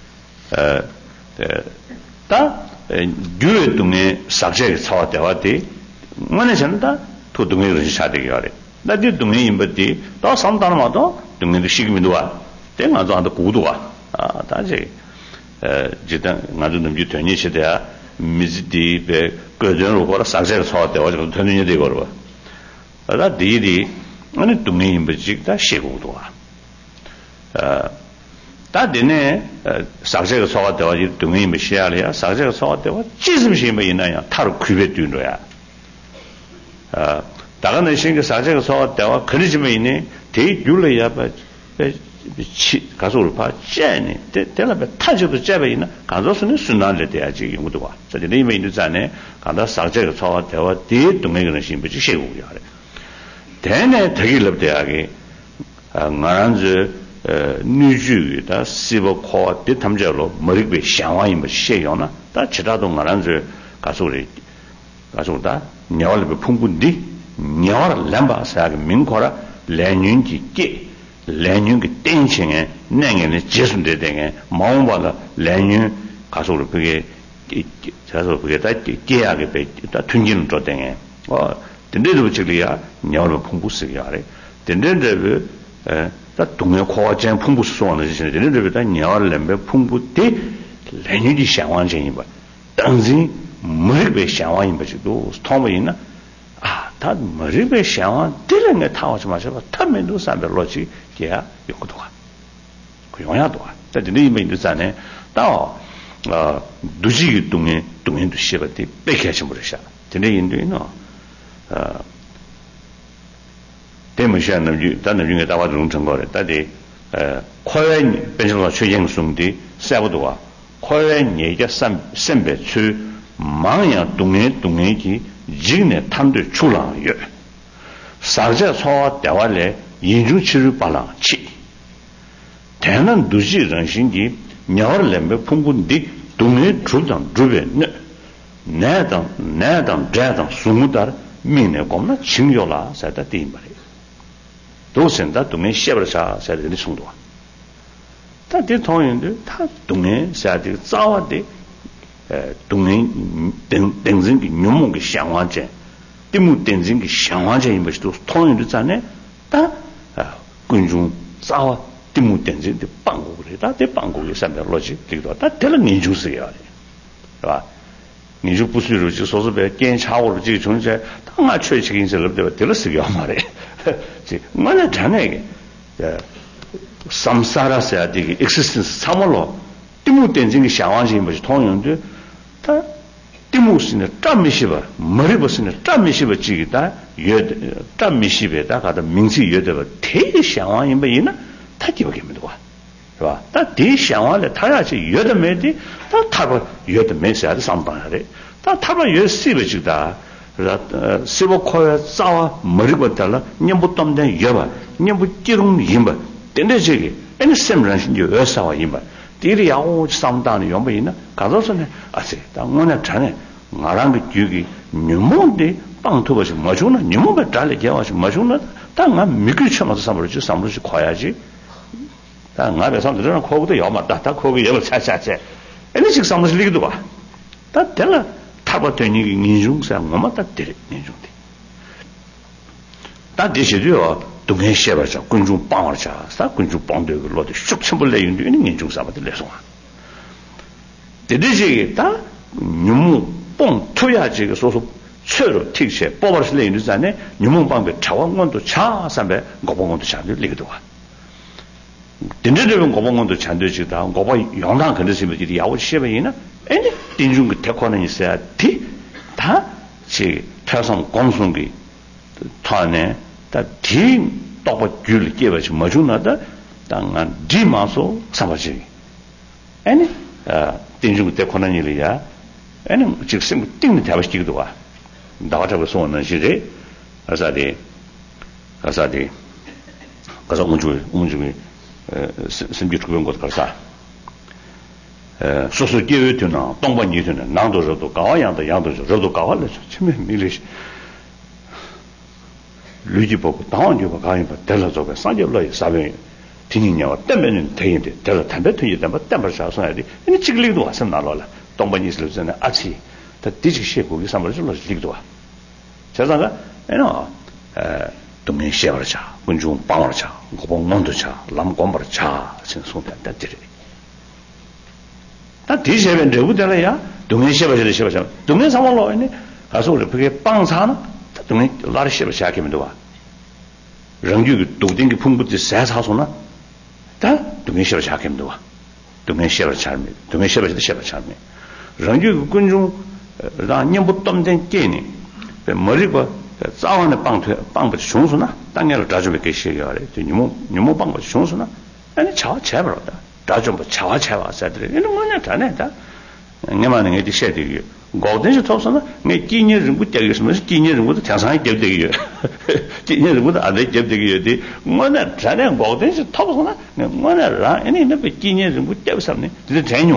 B: 다 뉴의 동네 삭제에 차왔대와디 뭐네 전다 또 동네를 시작하게 하래. 나도 동네인부터 다 상담하도 동네도 시기미도 와. 내가 한테 고도 와. 다지 지단 나도 넘지 되니 시대야 미지디 배 거전으로 걸어 삭제를 차왔대와 좀 되는 일이 걸어. 다 디디 아니 동네인부터 다 시고도 와. 다 되네 삭제가 차왔대와 동네인부 시야래야 삭제가 차왔대와 지심심이 있나야 타로 구배 뛰는 다가는 신경 삭제가 차왔대와 그러지면 있네 대 줄래야 봐 가서 봐 째네 대라베 타지도 째베 있나 가서서는 순환을 돼야지 용도 와 저기 이미 있는 자네 가다 삭제가 차왔대와 대 동네는 신부지 시고야 대내 대기럽대하게 나란즈 뉴주다 시버코 대탐자로 머리에 샹와이 뭐 셰요나 다 지라도 나란즈 가서다 녀월be 풍분디 녀월 람바사가 민코라 레뉴인지 게 레뉴기 땡칭에 냉에는 제순데 땡에 마음바다 레뉴 가서로 그게 자서 그게 다 깨하게 다 튕기는 저 땡에 된데도 저리야 녀월 풍부스게 하래 된데도 다 동네 과정 풍부스 소원을 지시는 된데도 다 녀월 람베 풍부디 레뉴지 샹완쟁이 봐 당신 머리에 샹완이 버지도 스톰이나 다 머리에 샹완 들은게 타오지 마셔봐 타면도 삼별로지 걔야 요거도가 그 영야도가 근데 이미 있잖아요 또 두지기 동에도 시버티 빼게지 모르셔 근데 인도이노 대무시하는 단는 중에 다와도 정거래 다디 과연 변정과 최영송디 세부도가 과연 얘기가 선배 출 망야 동네기 지네 탐들 출랑여 사제 소와 대화래 인주치를 발랑치 대는 두지人心기 녀월렘베 풍분디 동네 주당 주변 내당 자당 수무다 민에 겁나 칭요라 사다 띠말이 도선다 동네 셰버사 사들이 송도 다 대통령들 다 동네 사들 싸워대 동네 땡진기 묘몽기 샹화제 띠무 땡진기 샹화제 임버도 통일이잖아요 다 군중 싸워 띠무 땡진데 방고를 다 대방고에 삼별로지 되기도 다 telling 인주스야 봐 인주 부수로 지 소소배 괜찮아로 지 존재 당아 최책인서를 들었어요 말에 지 뭐냐 자네게 samsara 되게 existence 참을로 띠무 땡진기 샹화제 임버지 통일인데 다 띠무스네 짬미시바 머리버스네 짬미시바 지기다 여 짬미시베다 가다 명시 여대가 되게 샹왕이 뭐이나 다 기억입니다 봐. 봐. 다 대샹왕에 타야지 여대매디 다 타고 여대매서야 상당하래. 다 타고 여시베 지다. 그래서 시보코에 싸워 머리버달라 님부 덤대 여봐. 님부 찌롱 임바. 된대지기. 애니 셈란신 여사와 임바. 딜이 야오 상당히 용보이나 가서서네 아세 당원에 전에 나랑 그 주기 뉴몬데 빵토버시 마주나 뉴몬에 달래 개와시 마주나 당가 미글 쳐마서 삼으로지 과야지 당가 배상들은 코고도 여맞다 다 코고 여을 차차차 에너지 삼으시 리기도 봐다 될라 타버더니 인중상 뭐마다 되리 인중데 다 되시죠 동해 셰버자 군중 빵을자 사 군중 빵되고 로도 쑥침을 내는데 인중 사바들 내송아 되듯이 다 뉴무 뽕 투야지 그 소소 최로 틱셰 뽑아서 내는 자네 뉴무 빵배 차원권도 차삼배 고봉권도 잔들 리기도 와 된저되면 고봉권도 잔들지다 고바 영상 건드시면 이리 야오 셰버이나 아니 인중 그 대권은 있어야 다지 태성 공송기 타네 다 딘 똑바 줄 깨버지 뭐주나다 당한 디마소 사바지 아니 딘중 때 권한 일이야 아니 지금 띵을 잡으시기도 와 나와서 소원은 시제 아사디 가서 운주에 심지 주변 것 가서 소소 깨우트나 동반이트나 난도저도 가와양도 양도저도 가와를 처음에 밀리시 루지보고 다운지고 가인바 델라조가 산절로에 사변 tinyinya temben teyinde tela tembe teyinde ba tember sa so yadi ni chigli do asan nalola 동반이 있을 때는 아치 다 디지시 거기 삼을 줄로 리기도 자자가 에노 동네 쉐버자 군중 방어자 고봉 논도자 람곰버자 신송다 다들이 다 디제벤 되고들이야 동네 쉐버자 쉐버자 동네 상황로 아니 가서 우리 그게 빵사는 동네 라르 쉐버자 하기면 와 랑규 도딩기 풍부지 세사소나 다 동네 쉐버자 하기면 와 동네 쉐버자 동네 쉐버자 랑규 군중 라년부 덤된 게니 머리가 싸우는 빵부터 중수나 땅에를 가지고 시기하래 니모 빵부터 중수나 아니 차와차버다 가지고 차와차와 사들 이런 거냐 다네다 내만은 이제 셰들이 고든지 톱서나 네 기녀를 못 되겠으면 기녀를 못 장상이 되게 기녀를 못 안돼 되게 뭐나 자네 고든지 톱서나 뭐나라 아니 네 기녀를 못 되겠으면 이제 전혀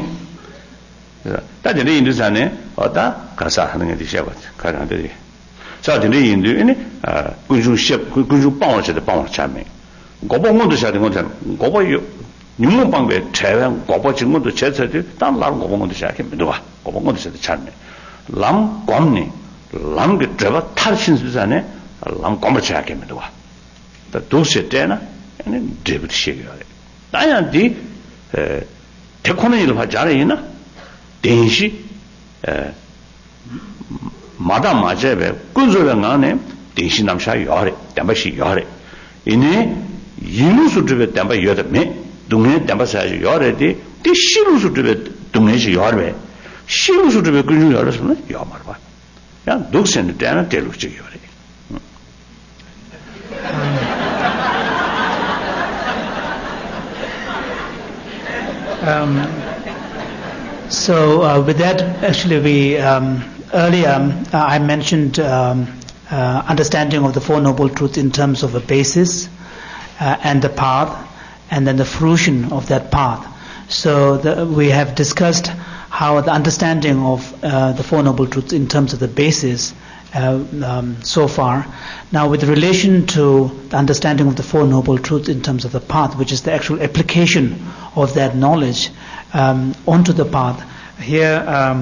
B: 다들 인도산에 어다 가사 하는 게 되셔 봤죠. 가라들이 자들이 인도에 군주십 군주 방어체의 방어 참매 고봉원도 샤는 거잖아. 고보요 육문 방배 대왕 고보 증문도 제철이 딴 나름 고봉원도 시작했는데 와 고봉원도 시작 참매 람 곰니 람게 드바 탈신수산에 람 곰을 시작했는데 와 도시 때나 아니 데뷔 시기야. 나야디 대코는 일을 하지 않으나 대시 마다 맞아배 군소랑 안에 대시 남샤 요래 담바시 요래 이네 이루수드베 담바 요데메 동네 담바사 요래디 디시루수드베 동네시 요래 시루수드베 군주 요래서는 요 말봐 야 독센데 때나 대루지 요래
C: So with that, actually, we earlier I mentioned understanding of the Four Noble Truths in terms of a basis and the path, and then the fruition of that path. So we have discussed how the understanding of the Four Noble Truths in terms of the basis so far. Now, with relation to the understanding of the Four Noble Truths in terms of the path, which is the actual application of that knowledge onto the path, here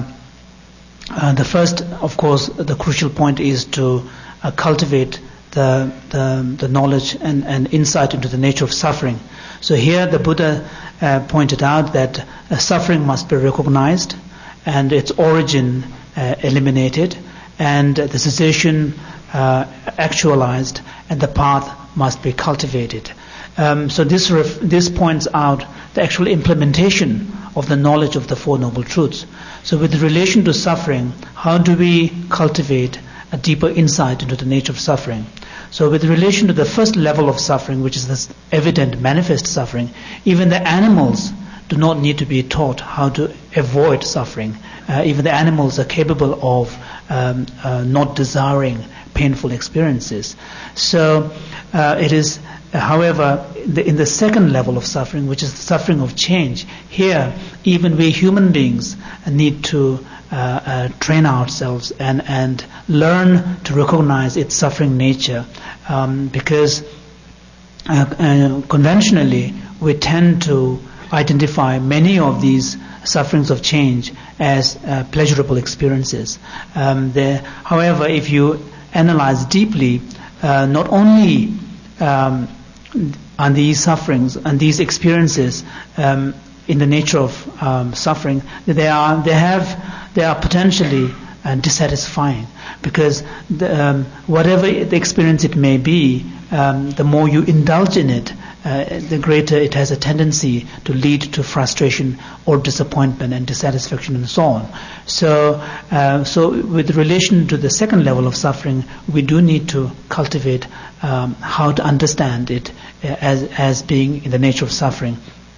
C: the first, of course, the crucial point is to cultivate the knowledge and insight into the nature of suffering. So here the Buddha pointed out that suffering must be recognized and its origin eliminated, and the cessation actualized, and the path must be cultivated. So this points out the actual implementation of the knowledge of the Four Noble Truths. So with relation to suffering, how do we cultivate a deeper insight into the nature of suffering? So with relation to the first level of suffering, which is this evident manifest suffering, even the animals do not need to be taught how to avoid suffering. Even the animals are capable of not desiring painful experiences. So it is, however, in the second level of suffering, which is the suffering of change, here even we human beings need to train ourselves and learn to recognize its suffering nature, because conventionally we tend to identify many of these sufferings of change as pleasurable experiences. However, if you analyze deeply, not only are these sufferings and these experiences in the nature of suffering, they are potentially dissatisfying, because whatever the experience it may be, the more you indulge in it, the greater it has a tendency to lead to frustration or disappointment and dissatisfaction and so on. So with relation to the second level of suffering, we do need to cultivate how to understand it as being in the nature of suffering.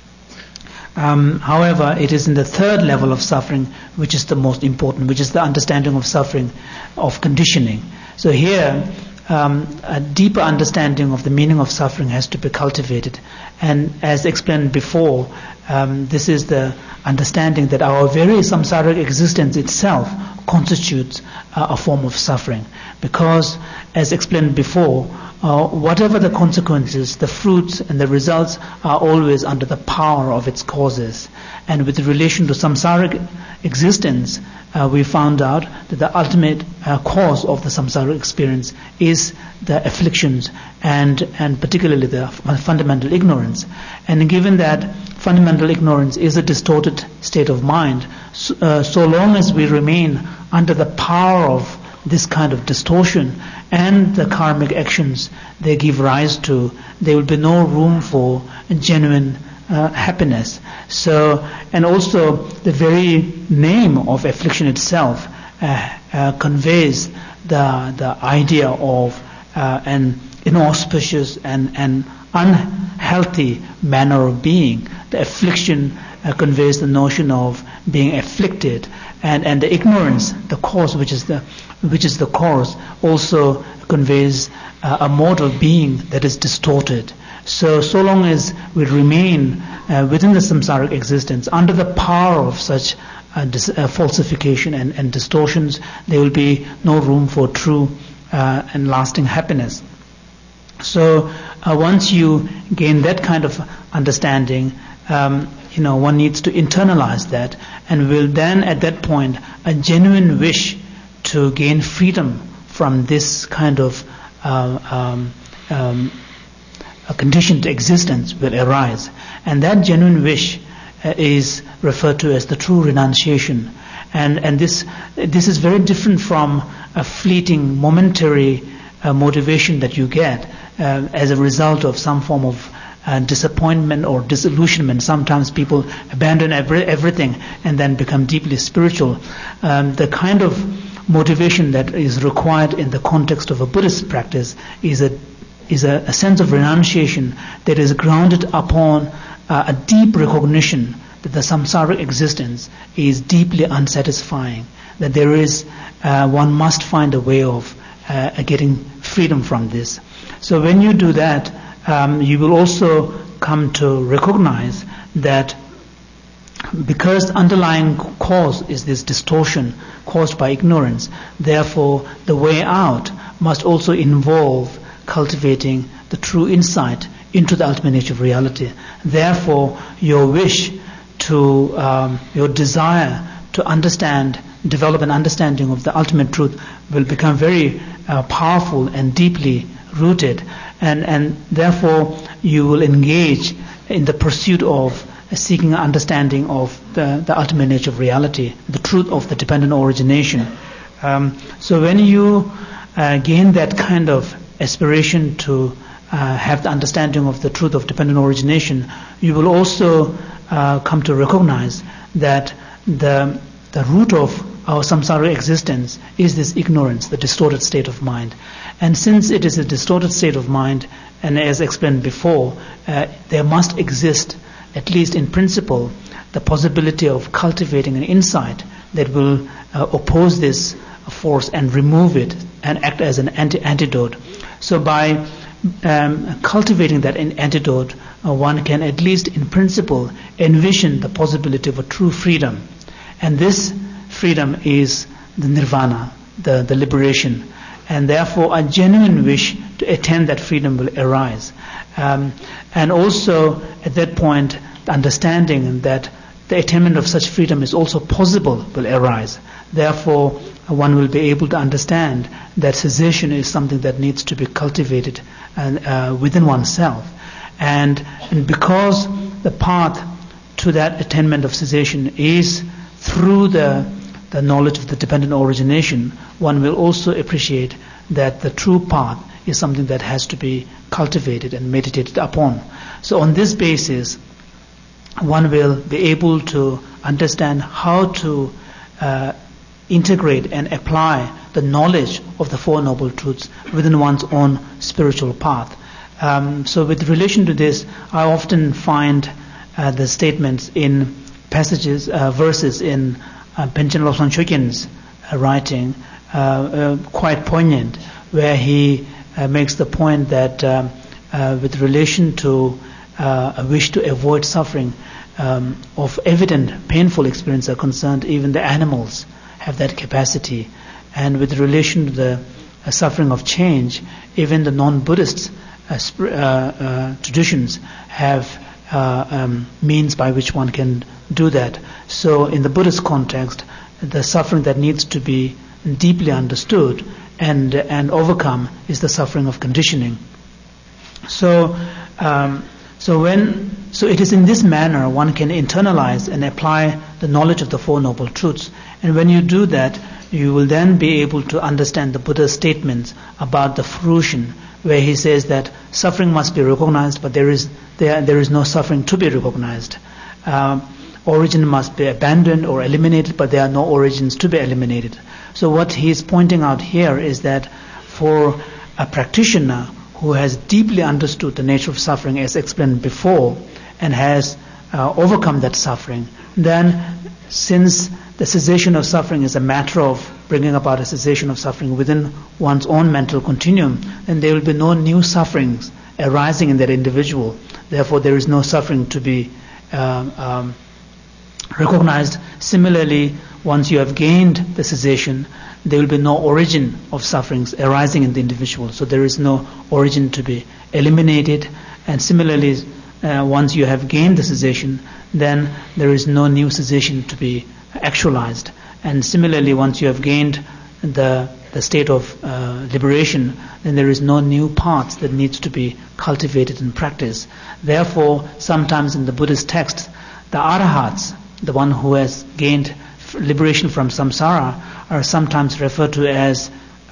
C: However, it is in the third level of suffering which is the most important, which is the understanding of suffering, of conditioning. So here, a deeper understanding of the meaning of suffering has to be cultivated. And as explained before, this is the understanding that our very samsaric existence itself constitutes a form of suffering. Because, as explained before, whatever the consequences, the fruits and the results are always under the power of its causes. And with relation to samsaric existence, we found out that the ultimate cause of the samsaric experience is the afflictions and particularly the fundamental ignorance. And given that fundamental ignorance is a distorted state of mind, so long as we remain under the power of this kind of distortion and the karmic actions they give rise to, there will be no room for genuine happiness. So, and also the very name of affliction itself conveys the idea of an inauspicious and unhealthy manner of being. The affliction conveys the notion of being afflicted, and the ignorance, the cause, which is the cause, also conveys a mode of being that is distorted. So long as we remain within the samsaric existence, under the power of such falsification and distortions, there will be no room for true and lasting happiness. So once you gain that kind of understanding, one needs to internalize that, and will then at that point a genuine wish to gain freedom from this kind of a conditioned existence will arise, and that genuine wish is referred to as the true renunciation, and this is very different from a fleeting, momentary motivation that you get as a result of some form of disappointment or disillusionment. Sometimes people abandon everything and then become deeply spiritual. The kind of motivation that is required in the context of a Buddhist practice is a sense of renunciation that is grounded upon a deep recognition that the samsaric existence is deeply unsatisfying, that there is one must find a way of getting freedom from this. So when you do that, you will also come to recognize that because the underlying cause is this distortion caused by ignorance, therefore the way out must also involve cultivating the true insight into the ultimate nature of reality. Therefore, your wish to, your desire to understand, develop an understanding of the ultimate truth will become very powerful and deeply rooted, and therefore you will engage in the pursuit of seeking an understanding of the ultimate nature of reality, the truth of the dependent origination. So when you gain that kind of aspiration to have the understanding of the truth of dependent origination, you will also come to recognize that the root of our samsara existence is this ignorance, the distorted state of mind. And since it is a distorted state of mind, and as explained before, there must exist, at least in principle, the possibility of cultivating an insight that will oppose this force and remove it and act as an antidote. So by cultivating that antidote, one can at least in principle envision the possibility of a true freedom. And this freedom is the nirvana, the liberation. And therefore a genuine wish to attain that freedom will arise. And also at that point, the understanding that the attainment of such freedom is also possible will arise. Therefore, one will be able to understand that cessation is something that needs to be cultivated within oneself. And because the path to that attainment of cessation is through the knowledge of the dependent origination, one will also appreciate that the true path is something that has to be cultivated and meditated upon. So on this basis, one will be able to understand how to integrate and apply the knowledge of the Four Noble Truths within one's own spiritual path. So with relation to this, I often find the statements in passages, verses in Panchen Lobsang Chökyen's writing quite poignant, where he makes the point that with relation to a wish to avoid suffering, of evident painful experience are concerned, even the animals have that capacity. And with relation to the suffering of change, even the non-Buddhist traditions have means by which one can do that. So in the Buddhist context, the suffering that needs to be deeply understood and overcome is the suffering of conditioning. So it is in this manner one can internalize and apply the knowledge of the Four Noble Truths. And when you do that, you will then be able to understand the Buddha's statements about the fruition, where he says that suffering must be recognized, but there is no suffering to be recognized. Origin must be abandoned or eliminated, but there are no origins to be eliminated. So what he is pointing out here is that for a practitioner who has deeply understood the nature of suffering as explained before, and has overcome that suffering, then since the cessation of suffering is a matter of bringing about a cessation of suffering within one's own mental continuum, then there will be no new sufferings arising in that individual. Therefore, there is no suffering to be recognized. Similarly, once you have gained the cessation, there will be no origin of sufferings arising in the individual. So there is no origin to be eliminated. And similarly, once you have gained the cessation, then there is no new cessation to be actualized. And similarly, once you have gained the state of liberation, then there is no new path that needs to be cultivated and practiced. Therefore, sometimes in the Buddhist text, the arahats, the one who has gained liberation from samsara, are sometimes referred to as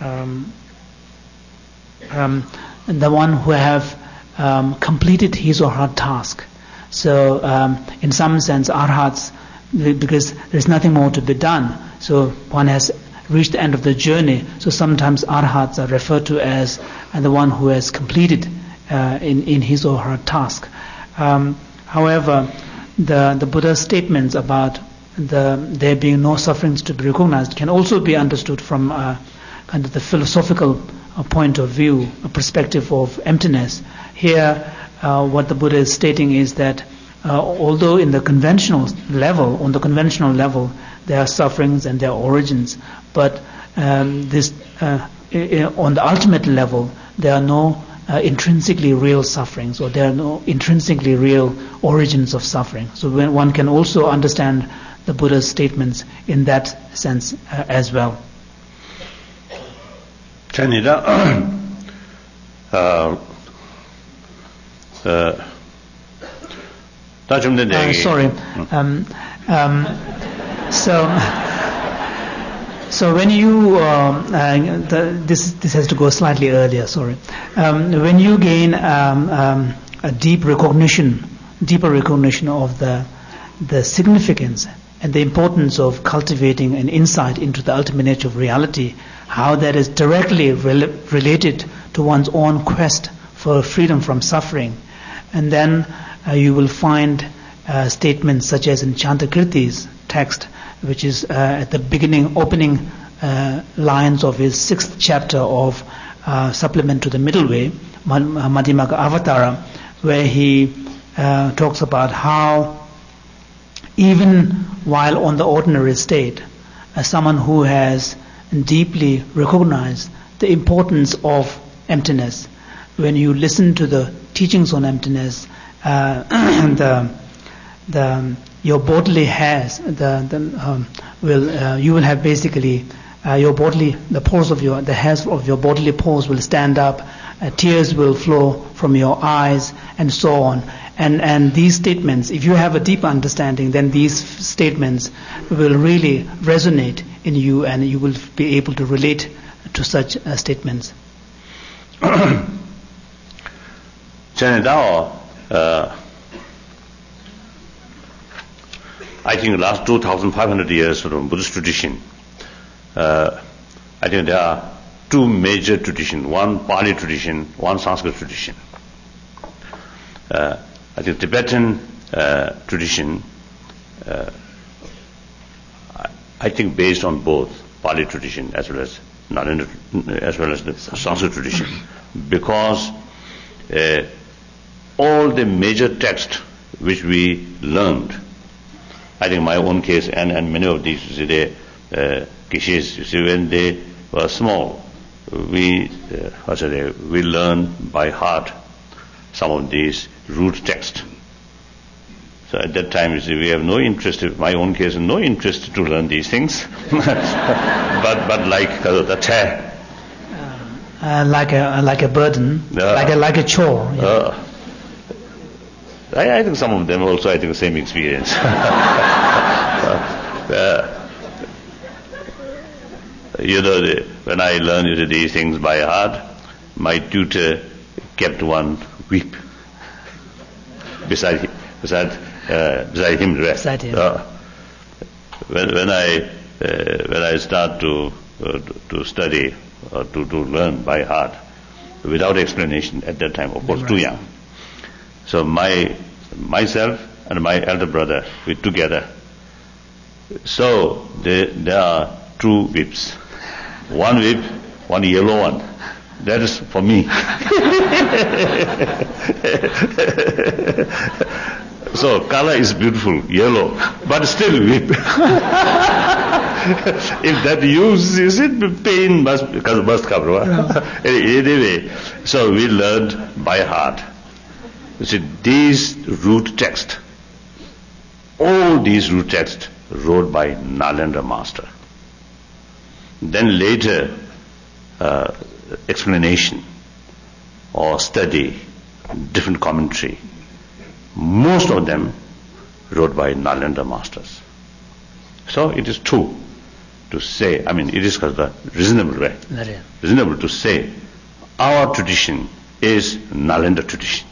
C: the one who have completed his or her task. So in some sense, arhats, because there's nothing more to be done, so one has reached the end of the journey. So sometimes arhats are referred to as the one who has completed in his or her task. However, the Buddha's statements about there being no sufferings to be recognized can also be understood from kind of the philosophical point of view, a perspective of emptiness. Here, what the Buddha is stating is that although on the conventional level, there are sufferings and there are origins, but on the ultimate level, there are no intrinsically real sufferings, or there are no intrinsically real origins of suffering. So when one can also understand the Buddha's statements in that sense as well. Sorry. So when you this has to go slightly earlier. Sorry. When you gain a deeper recognition of the significance and the importance of cultivating an insight into the ultimate nature of reality, how that is directly related to one's own quest for freedom from suffering, and then you will find statements such as in Chantakirti's text, which is at the opening lines of his 6th chapter of Supplement to the Middle Way, Madhyamaka Avatara, where he talks about how even while on the ordinary state, someone who has deeply recognized the importance of emptiness, when you listen to the teachings on emptiness, your bodily hairs you will have basically your bodily, the hairs of your bodily pores will stand up, tears will flow from your eyes, and so on. And these statements, if you have a deep understanding, then these statements will really resonate in you, and you will be able to relate to such statements.
B: I think the last 2,500 years from Buddhist tradition, I think there are two major traditions, one Pali tradition, one Sanskrit tradition. I think Tibetan tradition, I think based on both Pali tradition as well as the Sanskrit tradition, because all the major texts which we learned, I think my own case and many of these, Kishis, when they were small, we learn by heart some of these root texts. So at that time, we have no interest, in my own case, no interest to learn these things. but like the tear.
C: Like a burden, like a chore. Yeah.
B: I think some of them also, I think the same experience. When I learned these things by heart, my tutor kept one weep beside him rest. When I start to study or to learn by heart without explanation at that time, of course, too young. So myself and my elder brother, we together. So there are two whips. One whip, one yellow one. That is for me. So color is beautiful, yellow, but still whip. If that uses it, pain must cover. Anyway, so we learned by heart. You see, these root texts, all these root texts wrote by Nalanda Master. Then later, explanation or study, different commentary. Most of them wrote by Nalanda Masters. So it is true to say, it is reasonable, right? Reasonable to say our tradition is Nalanda tradition.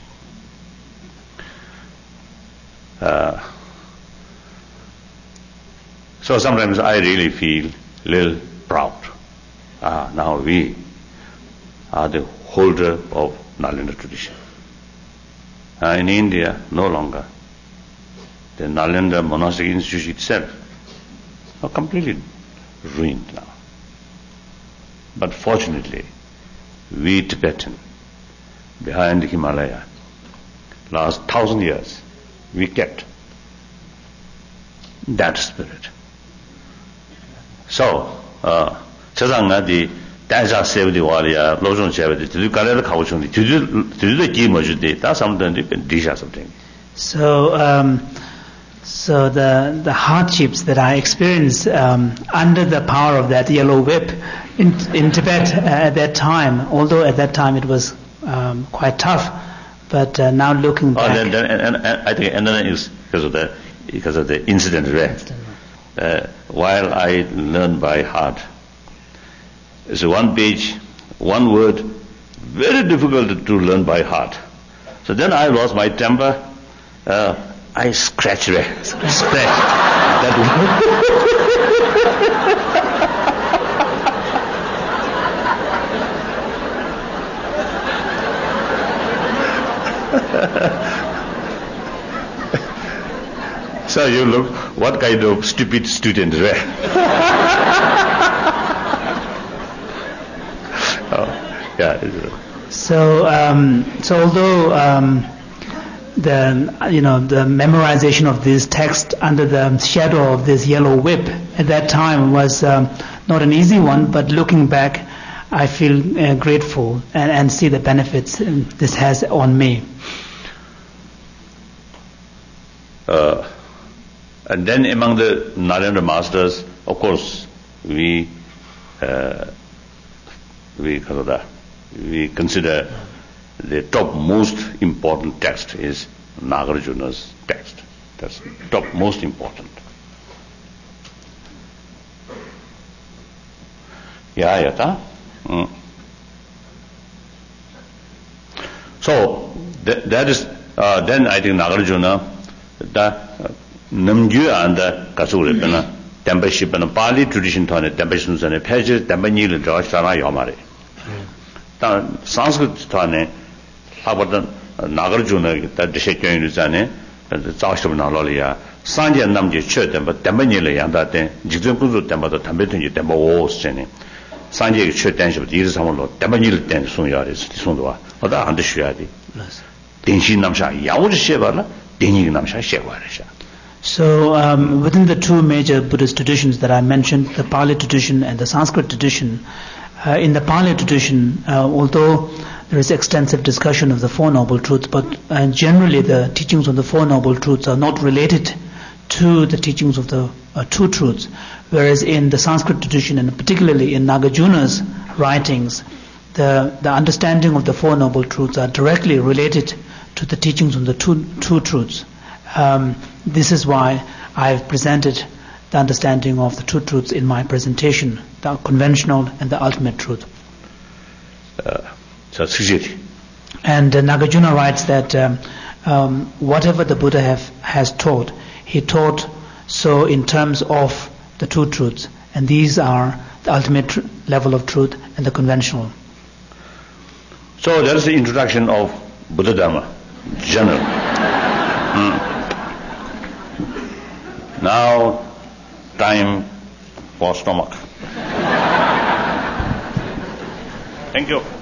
B: So sometimes I really feel a little proud. Now we are the holder of Nalanda tradition. In India, no longer. The Nalanda monastic institution itself are completely ruined now. But fortunately, we Tibetan, behind the Himalaya, last 1,000 years, we kept that spirit. So, 저장나 디 대자 세우디 와리아 로종 세우디 두 가래를 가고 싶은데 두두 기 뭐주디 다 삼던데 디샤 something.
C: So the hardships that I experienced under the power of that yellow whip in Tibet at that time, although at that time it was quite tough, but now looking back.
B: And I think another is because of the incident, right? While I learned by heart, it's one page, one word, very difficult to learn by heart. So then I lost my temper. I scratch that word. So you look, what kind of stupid student, right?
C: So although the memorization of this text under the shadow of this yellow whip at that time was not an easy one, but looking back, I feel grateful and see the benefits this has on me.
B: And then among the Nalanda masters, of course, we consider the top most important text is Nagarjuna's text. That's top most important. So that is then I think Nagarjuna the Namju and the Kasuripana Tempeship and Pali tradition to the Tempeshins and a Pages, Tempanil, Joshana Yamari. Sanskrit Tane, Habatan Nagarjuna, that the Shekin Zane, the Zasham Nalolia, Sanja Namji Church, but Tempanil and that Jizunkuzu Temple, the Tambetan Temple was sending. Sanja Church Tenship, the Isamolo, Tempanil Ten Sunyaris, Sundua, or the Andeshiadi. Dinshi Namsha, Yawud Shevala, Dini Namsha Shevarisha.
C: So within the two major Buddhist traditions that I mentioned, the Pali tradition and the Sanskrit tradition, in the Pali tradition, although there is extensive discussion of the Four Noble Truths, but generally the teachings of the Four Noble Truths are not related to the teachings of the Two Truths, whereas in the Sanskrit tradition and particularly in Nagarjuna's writings, the understanding of the Four Noble Truths are directly related to the teachings of the Two Truths. This is why I've presented the understanding of the Two Truths in my presentation, the conventional and the ultimate truth. And Nagarjuna writes that whatever the Buddha has taught, he taught so in terms of the Two Truths, and these are the ultimate level of truth and the conventional.
B: So that is the introduction of Buddha Dharma, general. Now, time for stomach. Thank you.